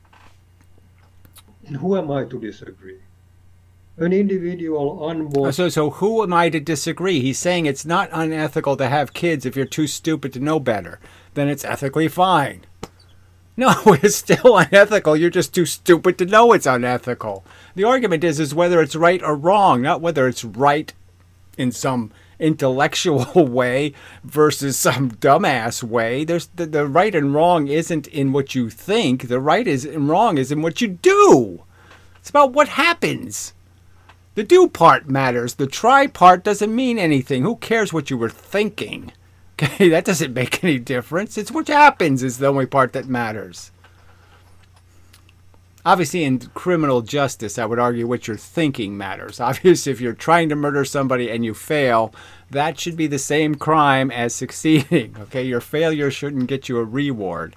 Who am I to disagree? An individual unborn. So who am I to disagree? He's saying it's not unethical to have kids if you're too stupid to know better. Then it's ethically fine. No, it's still unethical. You're just too stupid to know it's unethical. The argument is whether it's right or wrong, not whether it's right in some intellectual way versus some dumbass way. There's the right and wrong isn't in what you think. The right and wrong is in what you do. It's about what happens. The do part matters. The try part doesn't mean anything. Who cares what you were thinking? Okay, that doesn't make any difference. It's what happens is the only part that matters. Obviously, in criminal justice, I would argue what you're thinking matters. Obviously, if you're trying to murder somebody and you fail, that should be the same crime as succeeding. Okay, your failure shouldn't get you a reward.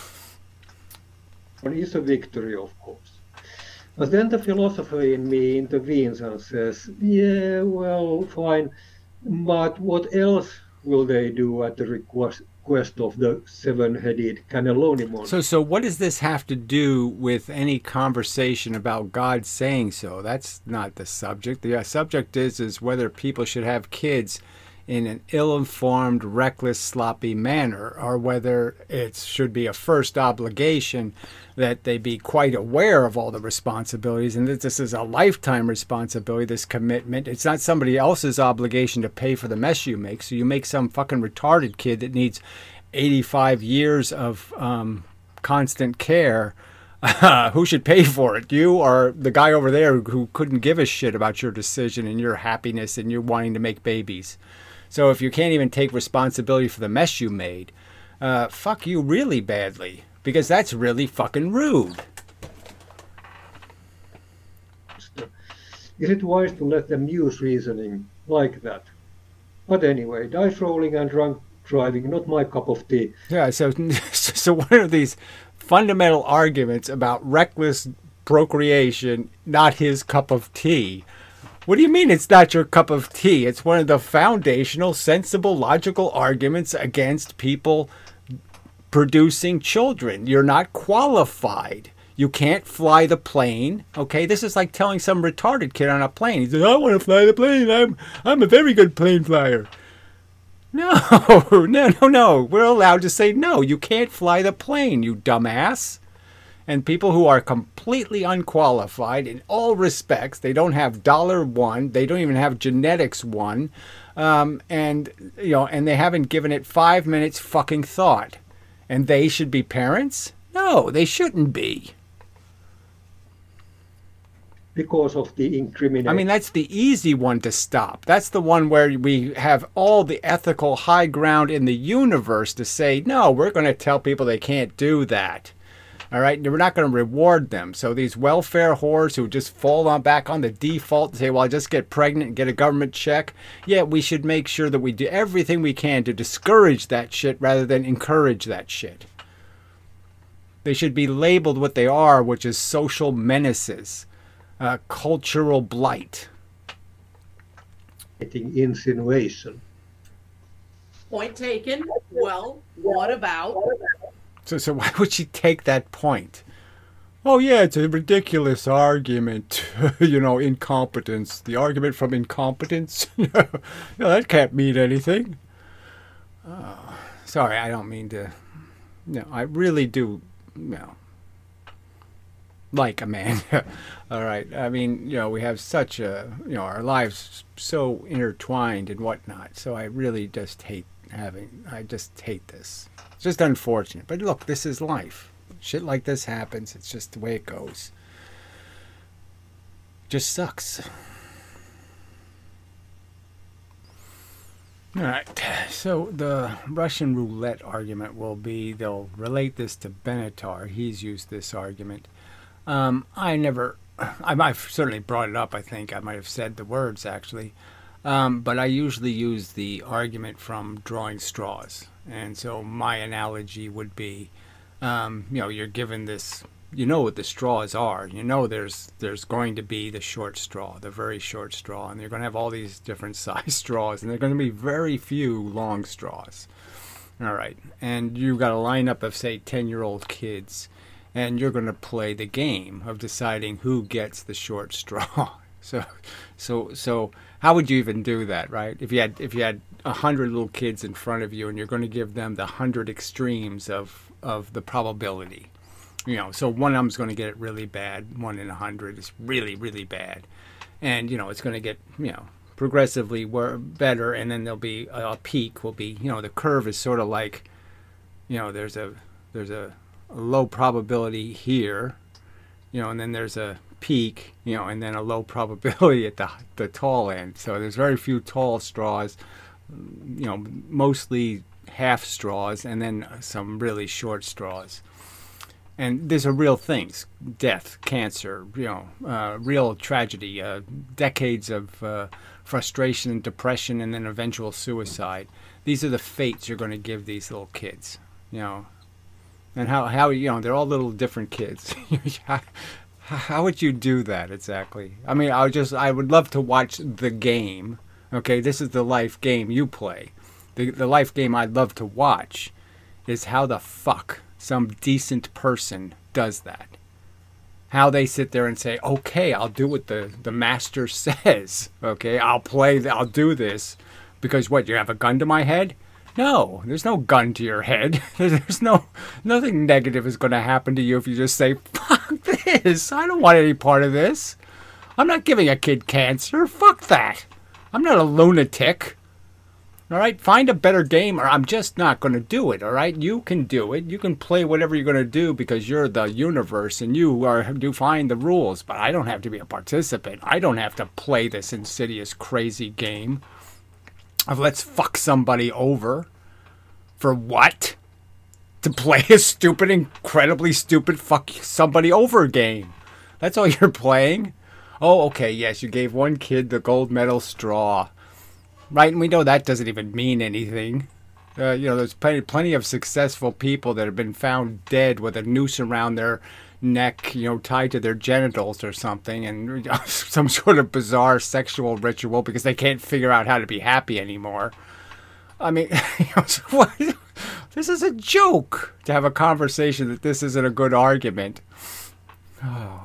Is a victory, of course. But then the philosopher in me intervenes and says, yeah, well, fine, but what else will they do at the request of the seven-headed cannelloni monster? So what does this have to do with any conversation about God saying so? That's not the subject. The subject is whether people should have kids in an ill-informed, reckless, sloppy manner, or whether it should be a first obligation that they be quite aware of all the responsibilities, and that this is a lifetime responsibility, this commitment. It's not somebody else's obligation to pay for the mess you make, so you make some fucking retarded kid that needs 85 years of constant care. Who should pay for it? You or the guy over there who couldn't give a shit about your decision and your happiness and you wanting to make babies? So if you can't even take responsibility for the mess you made, fuck you really badly, because that's really fucking rude. Is it wise to let them use reasoning like that? But anyway, dice rolling and drunk driving, not my cup of tea. Yeah, so one of these fundamental arguments about reckless procreation, not his cup of tea. What do you mean it's not your cup of tea? It's one of the foundational, sensible, logical arguments against people producing children. You're not qualified. You can't fly the plane. Okay, this is like telling some retarded kid on a plane. He says, I want to fly the plane. I'm a very good plane flyer. No. We're allowed to say, no, you can't fly the plane, you dumbass. And people who are completely unqualified in all respects, they don't have $1, they don't even have genetics $1, and they haven't given it 5 minutes fucking thought. And they should be parents? No, they shouldn't be. Because of the incrimination. I mean, that's the easy one to stop. That's the one where we have all the ethical high ground in the universe to say, no, we're going to tell people they can't do that. All right, we're not going to reward them. So these welfare whores who just fall back on the default and say, well, I just get pregnant and get a government check. Yeah, we should make sure that we do everything we can to discourage that shit rather than encourage that shit. They should be labeled what they are, which is social menaces, cultural blight. Insinuation. Point taken. Well, what about? So why would she take that point? Oh, yeah, it's a ridiculous argument. Incompetence. The argument from incompetence? That can't mean anything. Oh, sorry, I don't mean to... No, I really do, like Amanda. All right. I mean, we have such a... our lives so intertwined and whatnot. So I really just hate I just hate this. It's just unfortunate. But look, this is life. Shit like this happens. It's just the way it goes. Just sucks. All right. So the Russian roulette argument will be, they'll relate this to Benatar. He's used this argument. I've certainly brought it up, I think. I might have said the words, actually. But I usually use the argument from drawing straws. And so my analogy would be, you're given this you know what the straws are. You know there's going to be the short straw, the very short straw, and you're going to have all these different size straws, and there are going to be very few long straws. All right, and you've got a lineup of, say, 10-year-old kids, and you're going to play the game of deciding who gets the short straw. So how would you even do that, right? If you had 100 little kids in front of you, and you're going to give them the 100 extremes of the probability. So one of them's going to get it really bad. 1 in 100 is really, really bad. And, it's going to get, progressively better. And then there'll be a peak will be, the curve is sort of like, there's a low probability here, and then there's a peak, and then a low probability at the tall end. So there's very few tall straws, mostly half straws, and then some really short straws. And these are real things: death, cancer, real tragedy, decades of frustration and depression, and then eventual suicide. These are the fates you're going to give these little kids, And how they're all little different kids. How would you do that exactly? I mean, I would love to watch the game. Okay, this is the life game you play. The life game I'd love to watch is how the fuck some decent person does that. How they sit there and say, okay, I'll do what the master says. Okay, I'll do this. Because what, you have a gun to my head? No, there's no gun to your head. There's nothing negative is going to happen to you if you just say, fuck this. I don't want any part of this. I'm not giving a kid cancer. Fuck that. I'm not a lunatic. All right, find a better game, or I'm just not going to do it. All right, you can do it. You can play whatever you're going to do because you're the universe and you define the rules. But I don't have to be a participant. I don't have to play this insidious, crazy game of let's fuck somebody over. For what? To play a stupid, incredibly stupid fuck somebody over game. That's all you're playing? Oh, okay, yes, you gave one kid the gold medal straw. Right, and we know that doesn't even mean anything. There's plenty of successful people that have been found dead with a noose around their neck, tied to their genitals or something, and some sort of bizarre sexual ritual because they can't figure out how to be happy anymore. I mean, this is a joke to have a conversation that this isn't a good argument. Oh.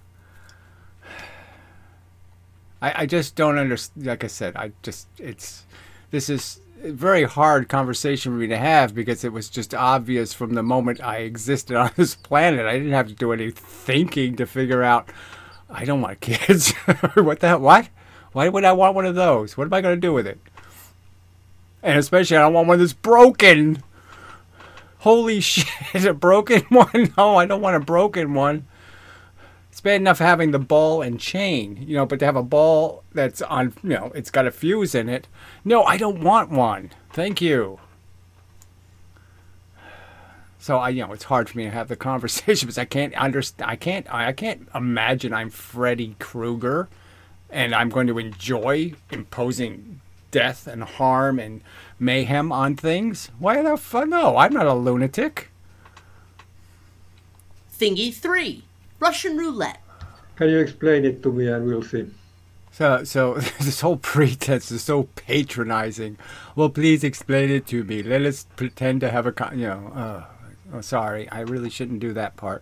I just don't understand. Like I said, this is a very hard conversation for me to have because it was just obvious from the moment I existed on this planet. I didn't have to do any thinking to figure out, I don't want kids. What? Why would I want one of those? What am I going to do with it? And especially, I don't want one that's broken. Holy shit, a broken one? No, I don't want a broken one. It's bad enough having the ball and chain, but to have a ball that's on, it's got a fuse in it. No, I don't want one. Thank you. So it's hard for me to have the conversation because I can't understand. I can't imagine I'm Freddy Krueger, and I'm going to enjoy imposing death and harm and mayhem on things. Why the fuck? No, I'm not a lunatic. Thingy 3. Russian roulette. Can you explain it to me and we'll see? So this whole pretense is so patronizing. Well, please explain it to me. Let us pretend to have a sorry, I really shouldn't do that part.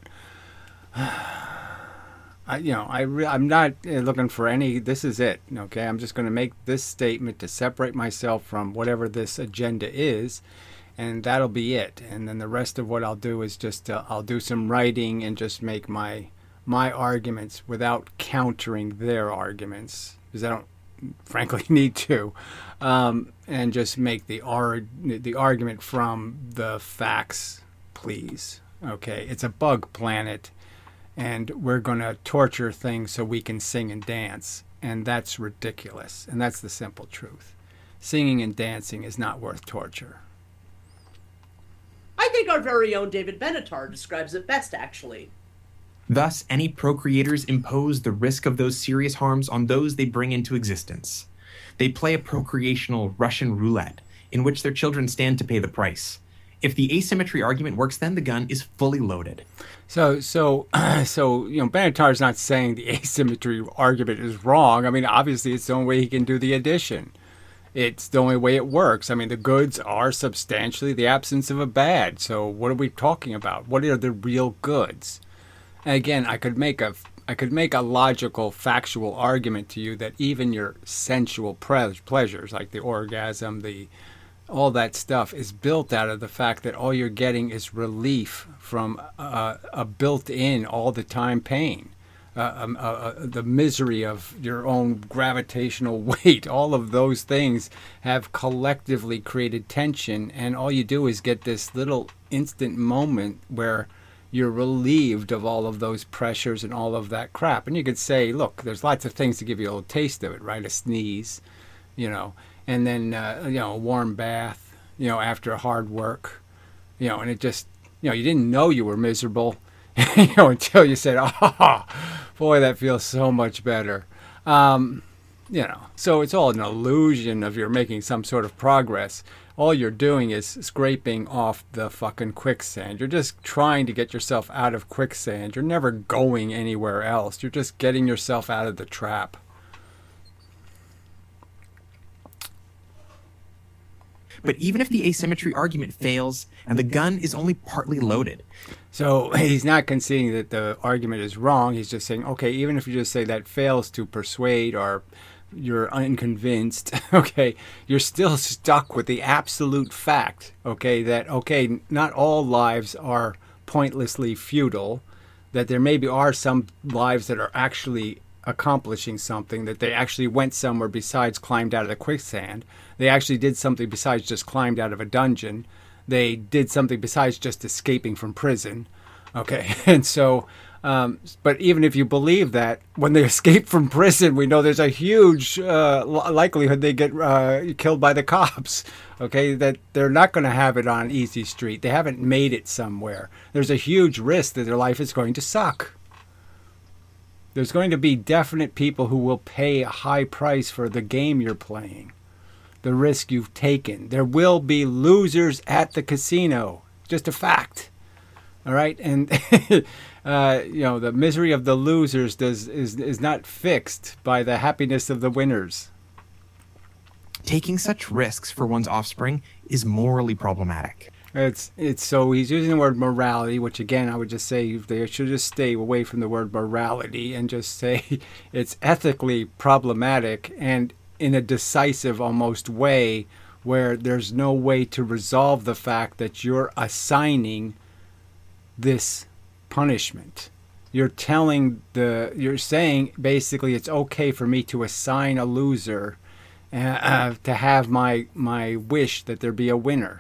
I'm not looking for any. This is it. Okay, I'm just going to make this statement to separate myself from whatever this agenda is, and that'll be it. And then the rest of what I'll do is just I'll do some writing and just make my arguments without countering their arguments, because I don't frankly need to, and just make the argument from the facts, please. Okay, it's a bug planet, and we're going to torture things so we can sing and dance, and that's ridiculous, and that's the simple truth. Singing and dancing is not worth torture. I think our very own David Benatar describes it best, actually. Thus, any procreators impose the risk of those serious harms on those they bring into existence. They play a procreational Russian roulette, in which their children stand to pay the price. If the asymmetry argument works, then the gun is fully loaded. So Benatar's not saying the asymmetry argument is wrong. I mean, obviously, it's the only way he can do the addition. It's the only way it works. I mean, the goods are substantially the absence of a bad. So what are we talking about? What are the real goods? And again, I could make a logical, factual argument to you that even your sensual pleasures, like the orgasm, all that stuff, is built out of the fact that all you're getting is relief from a built-in all-the-time pain, the misery of your own gravitational weight. All of those things have collectively created tension, and all you do is get this little instant moment where you're relieved of all of those pressures and all of that crap. And you could say, look, there's lots of things to give you a little taste of it, right? A sneeze, and then a warm bath, after a hard work, and it just, you didn't know you were miserable, until you said, "Oh, boy, that feels so much better." So it's all an illusion of you're making some sort of progress. All you're doing is scraping off the fucking quicksand. You're just trying to get yourself out of quicksand. You're never going anywhere else. You're just getting yourself out of the trap. But even if the asymmetry argument fails and the gun is only partly loaded. So he's not conceding that the argument is wrong. He's just saying, okay, even if you just say that fails to persuade or you're unconvinced, okay, you're still stuck with the absolute fact, okay, that, okay, not all lives are pointlessly futile, that there maybe are some lives that are actually accomplishing something, that they actually went somewhere besides climbed out of the quicksand. They actually did something besides just climbed out of a dungeon. They did something besides just escaping from prison. Okay, and so, but even if you believe that, when they escape from prison, we know there's a huge likelihood they get killed by the cops. Okay, that they're not going to have it on easy street. They haven't made it somewhere. There's a huge risk that their life is going to suck. There's going to be definite people who will pay a high price for the game you're playing, the risk you've taken. There will be losers at the casino. Just a fact. All right? And, the misery of the losers is not fixed by the happiness of the winners. Taking such risks for one's offspring is morally problematic. It's so he's using the word morality, which again I would just say they should just stay away from the word morality and just say it's ethically problematic and in a decisive almost way where there's no way to resolve the fact that you're assigning this punishment. You're saying basically it's okay for me to assign a loser to have my wish that there be a winner.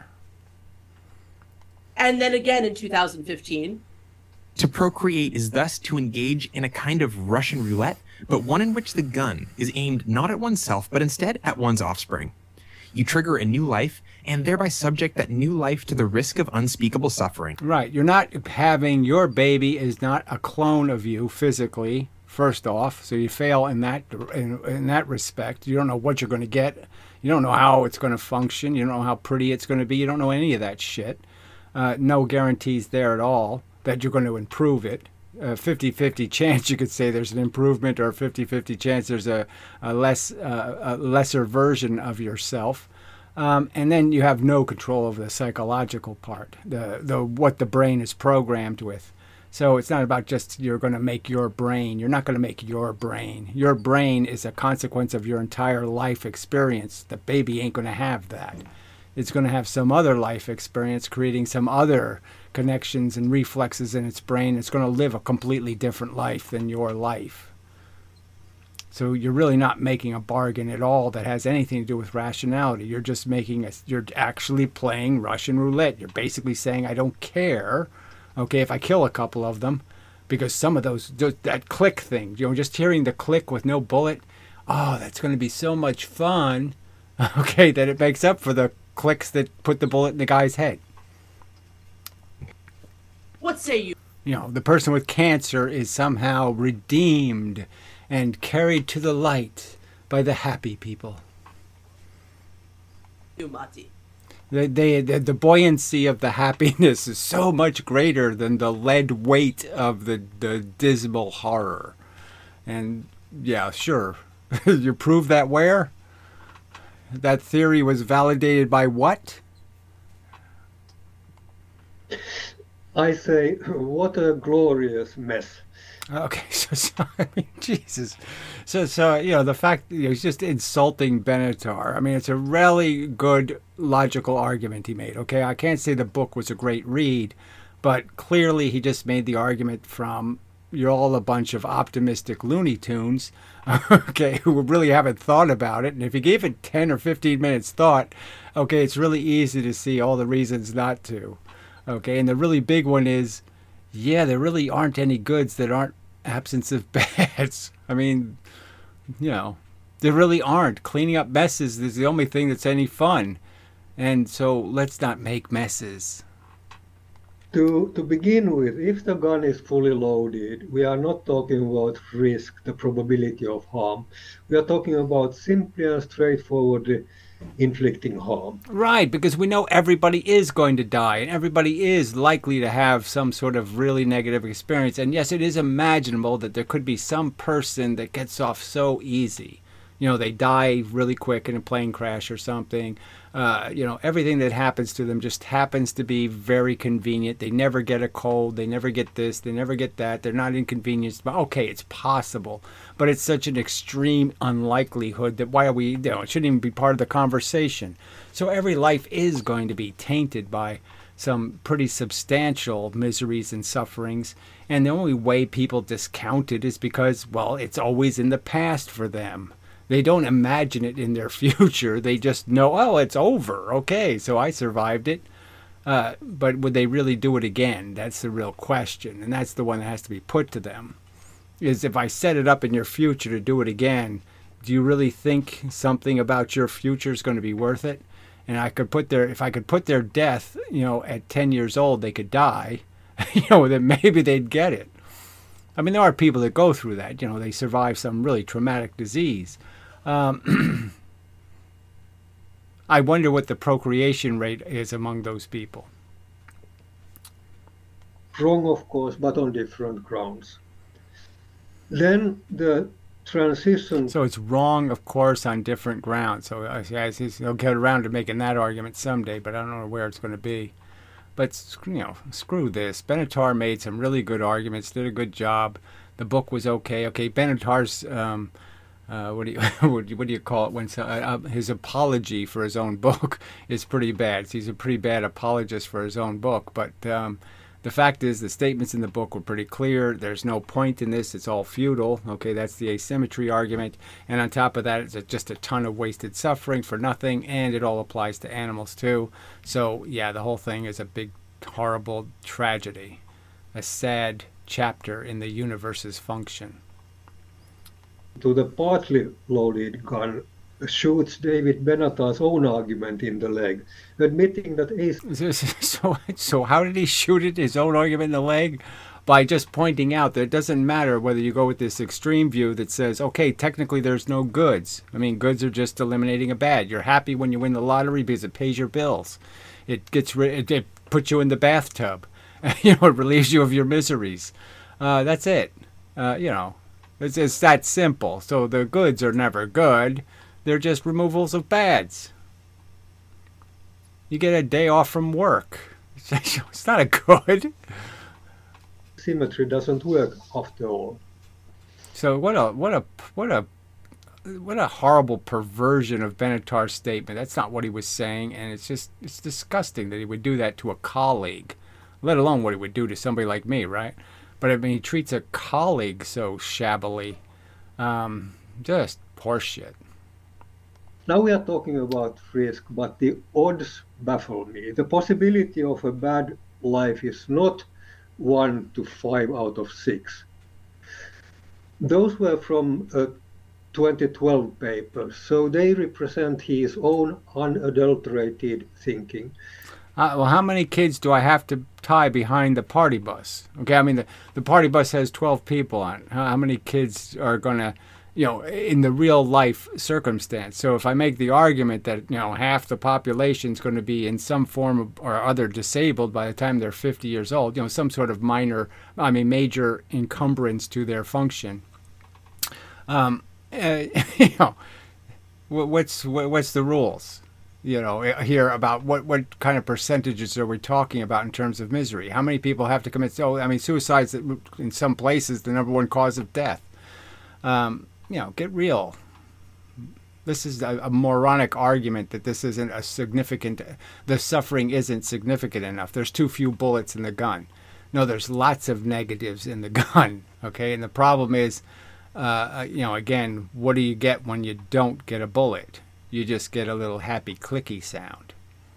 And then again in 2015. To procreate is thus to engage in a kind of Russian roulette, but one in which the gun is aimed not at oneself, but instead at one's offspring. You trigger a new life, and thereby subject that new life to the risk of unspeakable suffering. Right. You're not having, your baby is not a clone of you physically, first off, so you fail in that respect. You don't know what you're going to get. You don't know how it's going to function. You don't know how pretty it's going to be. You don't know any of that shit. No guarantees there at all that you're going to improve it. 50-50 chance you could say there's an improvement, or 50-50 chance there's a lesser version of yourself. And then you have no control over the psychological part, the what the brain is programmed with. So it's not about just you're going to make your brain. You're not going to make your brain. Your brain is a consequence of your entire life experience. The baby ain't going to have that. It's going to have some other life experience, creating some other connections and reflexes in its brain. It's going to live a completely different life than your life. So you're really not making a bargain at all that has anything to do with rationality. You're just you're actually playing Russian roulette. You're basically saying, I don't care, okay, if I kill a couple of them, because some of that click thing, just hearing the click with no bullet, oh, that's going to be so much fun, okay, that it makes up for the clicks that put the bullet in the guy's head. What say you? The person with cancer is somehow redeemed and carried to the light by the happy people. You, Mati. The buoyancy of the happiness is so much greater than the lead weight of the dismal horror. And yeah, sure. You prove that where? That theory was validated by what? I say, what a glorious mess. Okay, so I mean, Jesus. So the fact that he's just insulting Benatar. I mean, it's a really good logical argument he made. Okay, I can't say the book was a great read, but clearly he just made the argument from you're all a bunch of optimistic Looney Tunes, okay, who really haven't thought about it. And if you gave it 10 or 15 minutes thought, okay, it's really easy to see all the reasons not to. Okay, and the really big one is, yeah, there really aren't any goods that aren't absence of bads. I mean, there really aren't. Cleaning up messes is the only thing that's any fun. And so let's not make messes. To begin with, if the gun is fully loaded, we are not talking about risk, the probability of harm. We are talking about simply and straightforwardly inflicting harm. Right, because we know everybody is going to die and everybody is likely to have some sort of really negative experience. And yes, it is imaginable that there could be some person that gets off so easy. They die really quick in a plane crash or something. Everything that happens to them just happens to be very convenient. They never get a cold. They never get this. They never get that. They're not inconvenienced. But okay, it's possible. But it's such an extreme unlikelihood that why are we, it shouldn't even be part of the conversation. So every life is going to be tainted by some pretty substantial miseries and sufferings. And the only way people discount it is because, well, it's always in the past for them. They don't imagine it in their future. They just know, oh, it's over. Okay, so I survived it. But would they really do it again? That's the real question. And that's the one that has to be put to them. Is if I set it up in your future to do it again, do you really think something about your future is going to be worth it? And if I could put their death, at 10 years old, they could die, then maybe they'd get it. I mean, there are people that go through that. They survive some really traumatic disease. I wonder what the procreation rate is among those people. Wrong, of course, but on different grounds. Then the transition. So it's wrong, of course, on different grounds. So he'll get around to making that argument someday, but I don't know where it's going to be. But, screw this. Benatar made some really good arguments, did a good job. The book was okay. Okay, Benatar's, what do you call it? When his apology for his own book is pretty bad. He's a pretty bad apologist for his own book. But the fact is the statements in the book were pretty clear. There's no point in this. It's all futile. Okay, that's the asymmetry argument. And on top of that, it's just a ton of wasted suffering for nothing. And it all applies to animals, too. So, yeah, the whole thing is a big, horrible tragedy. A sad chapter in the universe's function. To the partly loaded gun shoots David Benatar's own argument in the leg, admitting that So how did he shoot it, his own argument in the leg? By just pointing out that it doesn't matter whether you go with this extreme view that says, okay, technically there's no goods. I mean, goods are just eliminating a bad. You're happy when you win the lottery because it pays your bills. It puts you in the bathtub. It relieves you of your miseries. That's it. It's that simple. So the goods are never good. They're just removals of bads. You get a day off from work. It's not a good. Symmetry doesn't work after all. So what a horrible perversion of Benatar's statement. That's not what he was saying, and it's disgusting that he would do that to a colleague, let alone what he would do to somebody like me, right? But I mean, he treats a colleague so shabbily. Just horseshit. Now we are talking about risk, but the odds baffle me. The possibility of a bad life is not 1 to 5 out of 6. Those were from a 2012 paper, so they represent his own unadulterated thinking. Well, how many kids do I have to tie behind the party bus? Okay, I mean, the party bus has 12 people on it. How many kids are going to in the real life circumstance. So if I make the argument that, half the population is going to be in some form or other disabled by the time they're 50 years old, some sort of major encumbrance to their function, what's the rules? Here about what kind of percentages are we talking about in terms of misery? How many people have to commit? Suicide's in some places the number one cause of death. Get real. This is a moronic argument that this isn't the suffering isn't significant enough. There's too few bullets in the gun. No, there's lots of negatives in the gun. Okay, and the problem is, again, what do you get when you don't get a bullet? You just get a little happy clicky sound.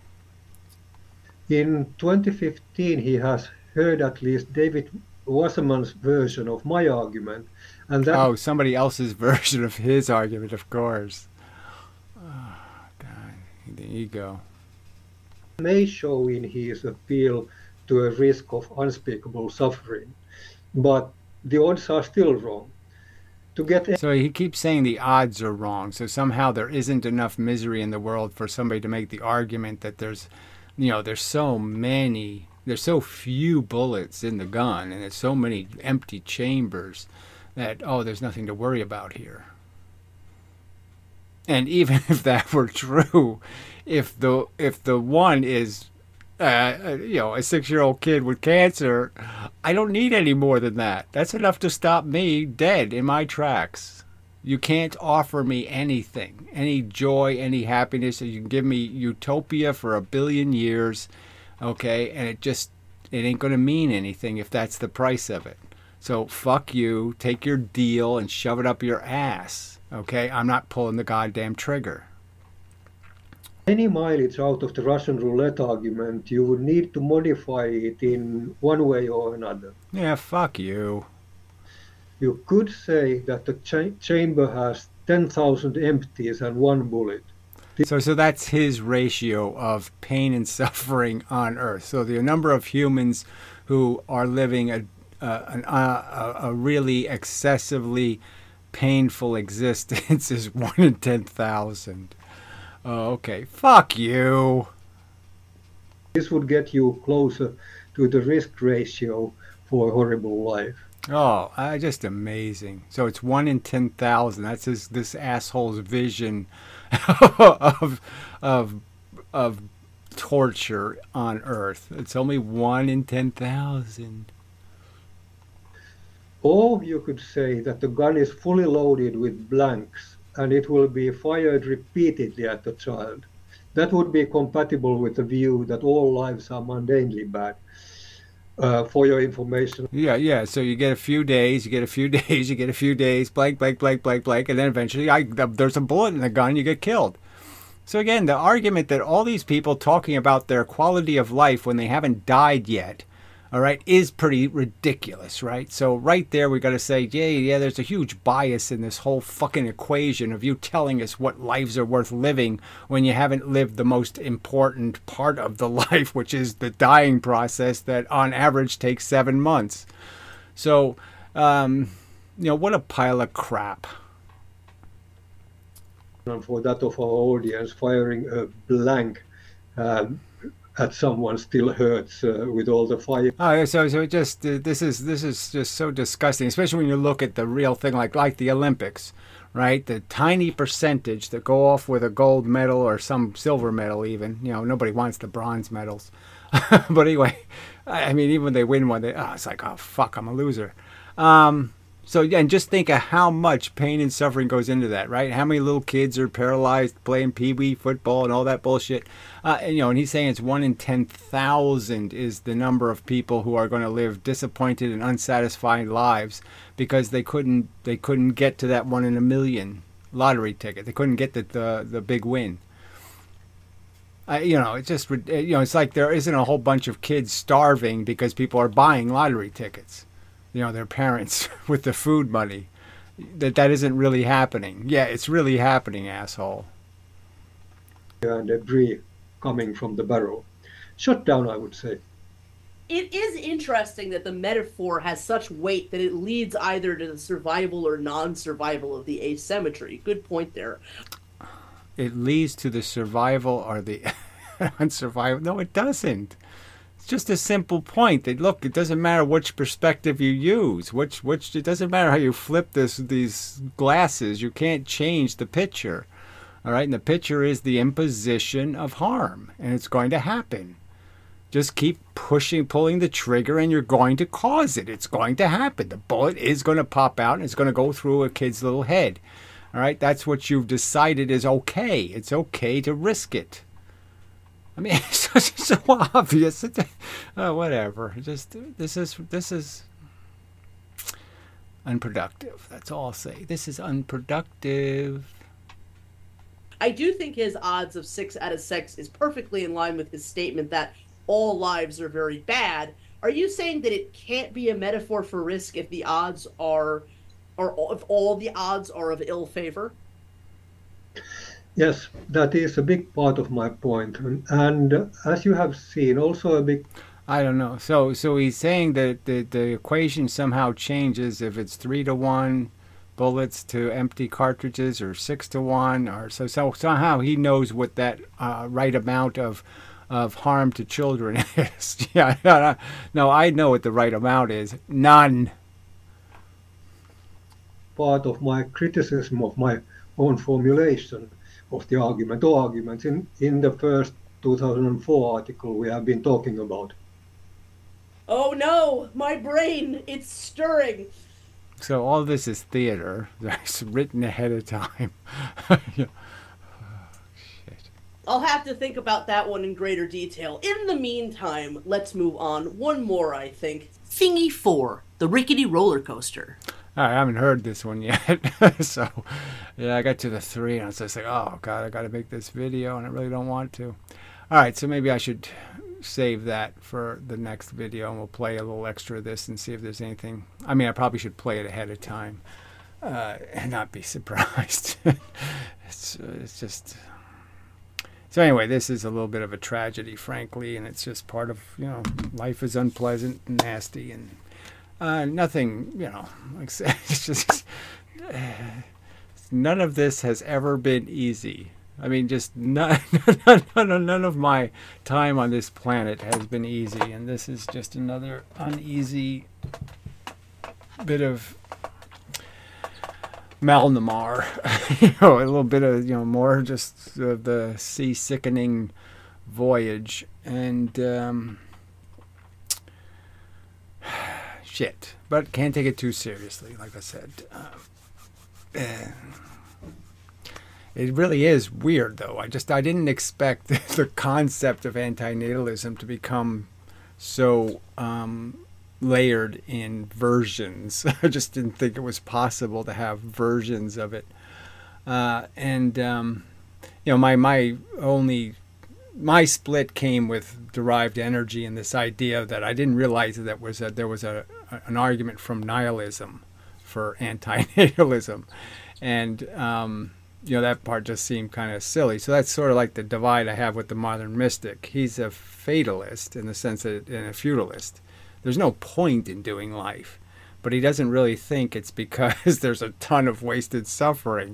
In 2015, he has heard at least David Wasserman's version of my argument. And that somebody else's version of his argument, of course. Oh, God, the ego. May show in his appeal to a risk of unspeakable suffering, but the odds are still wrong. So he keeps saying the odds are wrong. So somehow there isn't enough misery in the world for somebody to make the argument that there's so few bullets in the gun and there's so many empty chambers that, there's nothing to worry about here. And even if that were true, if the one is a 6-year-old kid with cancer, I don't need any more than that. That's enough to stop me dead in my tracks. You can't offer me anything, any joy, any happiness. You can give me utopia for 1 billion years, okay? And it ain't going to mean anything if that's the price of it. So fuck you, take your deal and shove it up your ass, okay? I'm not pulling the goddamn trigger. Any mileage out of the Russian roulette argument, you would need to modify it in one way or another. Yeah, fuck you. You could say that the chamber has 10,000 empties and 1 bullet. So that's his ratio of pain and suffering on Earth. So the number of humans who are living a really excessively painful existence is 1 in 10,000. Oh, okay. Fuck you. This would get you closer to the risk ratio for a horrible life. Oh, just amazing. So it's 1 in 10,000. That's this asshole's vision of torture on Earth. It's only 1 in 10,000. Or you could say that the gun is fully loaded with blanks and it will be fired repeatedly at the child. That would be compatible with the view that all lives are mundanely bad. For your information. Yeah. So you get a few days, blank, and then eventually there's a bullet in the gun, you get killed. So again, the argument that all these people talking about their quality of life when they haven't died yet, all right, is pretty ridiculous, right? So right there, we got to say, yeah, there's a huge bias in this whole fucking equation of you telling us what lives are worth living when you haven't lived the most important part of the life, which is the dying process that on average takes 7 months. So, what a pile of crap. And for that of our audience, firing a blank at someone still hurts with all the fire. Oh, so it just this is just so disgusting, especially when you look at the real thing, like the Olympics, right? The tiny percentage that go off with a gold medal or some silver medal, even. Nobody wants the bronze medals, but anyway, I mean, even when they win one, it's like, oh fuck, I'm a loser. So yeah, and just think of how much pain and suffering goes into that, right? How many little kids are paralyzed playing pee-wee football and all that bullshit. And he's saying it's 1 in 10,000 is the number of people who are going to live disappointed and unsatisfied lives because they couldn't get to that 1 in a million lottery ticket. They couldn't get the big win. It's just it's like there isn't a whole bunch of kids starving because people are buying lottery tickets. Their parents with the food money. That isn't really happening. Yeah, it's really happening, asshole. And debris coming from the barrel. Shut down, I would say. It is interesting that the metaphor has such weight that it leads either to the survival or non-survival of the asymmetry. Good point there. It leads to the survival or the unsurvival. No, it doesn't. It's just a simple point that, look, it doesn't matter which perspective you use, which it doesn't matter how you flip these glasses. You can't change the picture. All right, and the picture is the imposition of harm, and it's going to happen. Just keep pulling the trigger, and you're going to cause it. It's going to happen. The bullet is going to pop out, and it's going to go through a kid's little head. All right, that's what you've decided is okay. It's okay to risk it. I mean, it's so obvious. Whatever. Just this is unproductive. That's all I'll say. This is unproductive. I do think his odds of 6 out of 6 is perfectly in line with his statement that all lives are very bad. Are you saying that it can't be a metaphor for risk if the odds are, or if all the odds are of ill favor? Yes, that is a big part of my point. And as you have seen, also a big... I don't know. So he's saying that the equation somehow changes if it's 3-to-1 bullets to empty cartridges, or 6-to-1, or so somehow he knows what that right amount of harm to children is. Yeah, no, I know what the right amount is. None. Part of my criticism of my own formulation of the argument or arguments in the first 2004 article we have been talking about. Oh no, my brain, it's stirring. So all this is theater. It's written ahead of time. Yeah. I'll have to think about that one in greater detail. In the meantime, let's move on. One more, I think. Thingy 4, the rickety roller coaster. I haven't heard this one yet. So, yeah, I got to the 3, and I was just like, oh, God, I got to make this video, and I really don't want to. All right, so maybe I should save that for the next video, and we'll play a little extra of this and see if there's anything. I mean, I probably should play it ahead of time and not be surprised. It's just... So anyway, this is a little bit of a tragedy, frankly, and it's just part of, life is unpleasant and nasty, and nothing, like I said, it's just, none of this has ever been easy. I mean, just none of my time on this planet has been easy, and this is just another uneasy bit of Malnamar, a little bit of, more just the sea-sickening voyage, and shit. But can't take it too seriously, like I said. It really is weird, though. I didn't expect the concept of antinatalism to become so layered in versions. I just didn't think it was possible to have versions of it. My split came with derived energy and this idea that I didn't realize that there was an argument from nihilism for antinatalism, and that part just seemed kind of silly. So that's sort of like the divide I have with the modern mystic. He's a fatalist in the sense that, and a futilist. There's no point in doing life, but he doesn't really think it's because there's a ton of wasted suffering,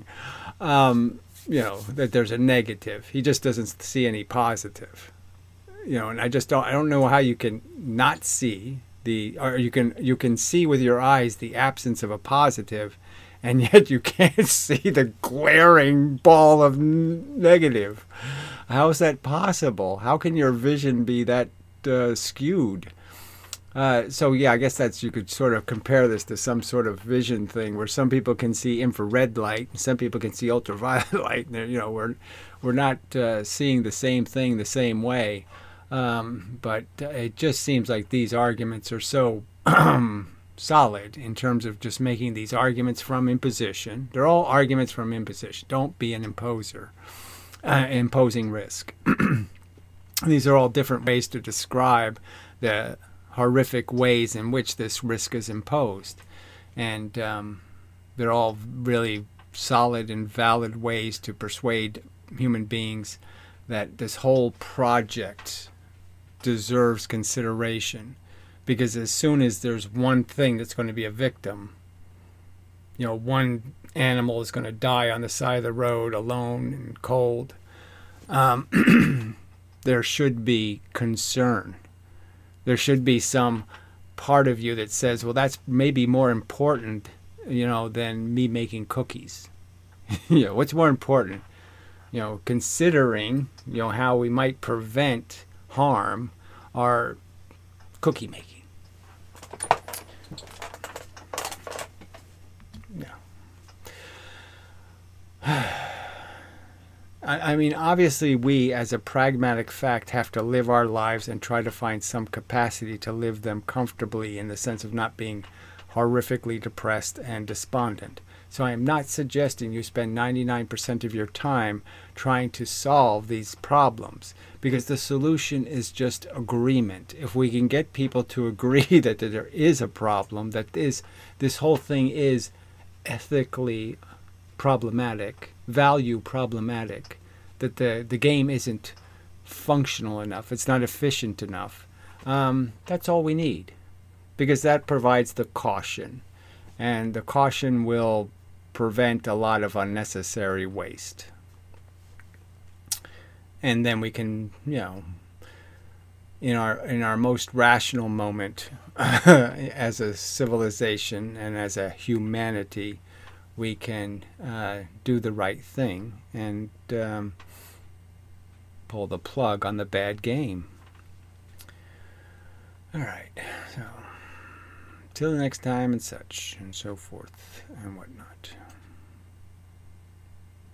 that there's a negative. He just doesn't see any positive, and I don't know how you can not see you can see with your eyes the absence of a positive, and yet you can't see the glaring ball of negative. How is that possible? How can your vision be that skewed? So yeah, I guess you could sort of compare this to some sort of vision thing where some people can see infrared light and some people can see ultraviolet light. And, we're not seeing the same thing the same way. But it just seems like these arguments are so solid in terms of just making these arguments from imposition. They're all arguments from imposition. Don't be an imposer, imposing risk. These are all different ways to describe the horrific ways in which this risk is imposed. And they're all really solid and valid ways to persuade human beings that this whole project deserves consideration. Because as soon as there's one thing that's going to be a victim, one animal is going to die on the side of the road alone and cold, there should be concern. There should be some part of you that says, well, that's maybe more important, than me making cookies. What's more important? Considering, how we might prevent harm, or cookie making. I mean, obviously, we, as a pragmatic fact, have to live our lives and try to find some capacity to live them comfortably, in the sense of not being horrifically depressed and despondent. So I am not suggesting you spend 99% of your time trying to solve these problems, because the solution is just agreement. If we can get people to agree that there is a problem, that this whole thing is ethically problematic, value problematic, that the game isn't functional enough, it's not efficient enough, that's all we need, because that provides the caution, and the caution will prevent a lot of unnecessary waste. And then we can, in our most rational moment as a civilization and as a humanity, we can do the right thing and pull the plug on the bad game. All right, so till the next time, and such and so forth and whatnot.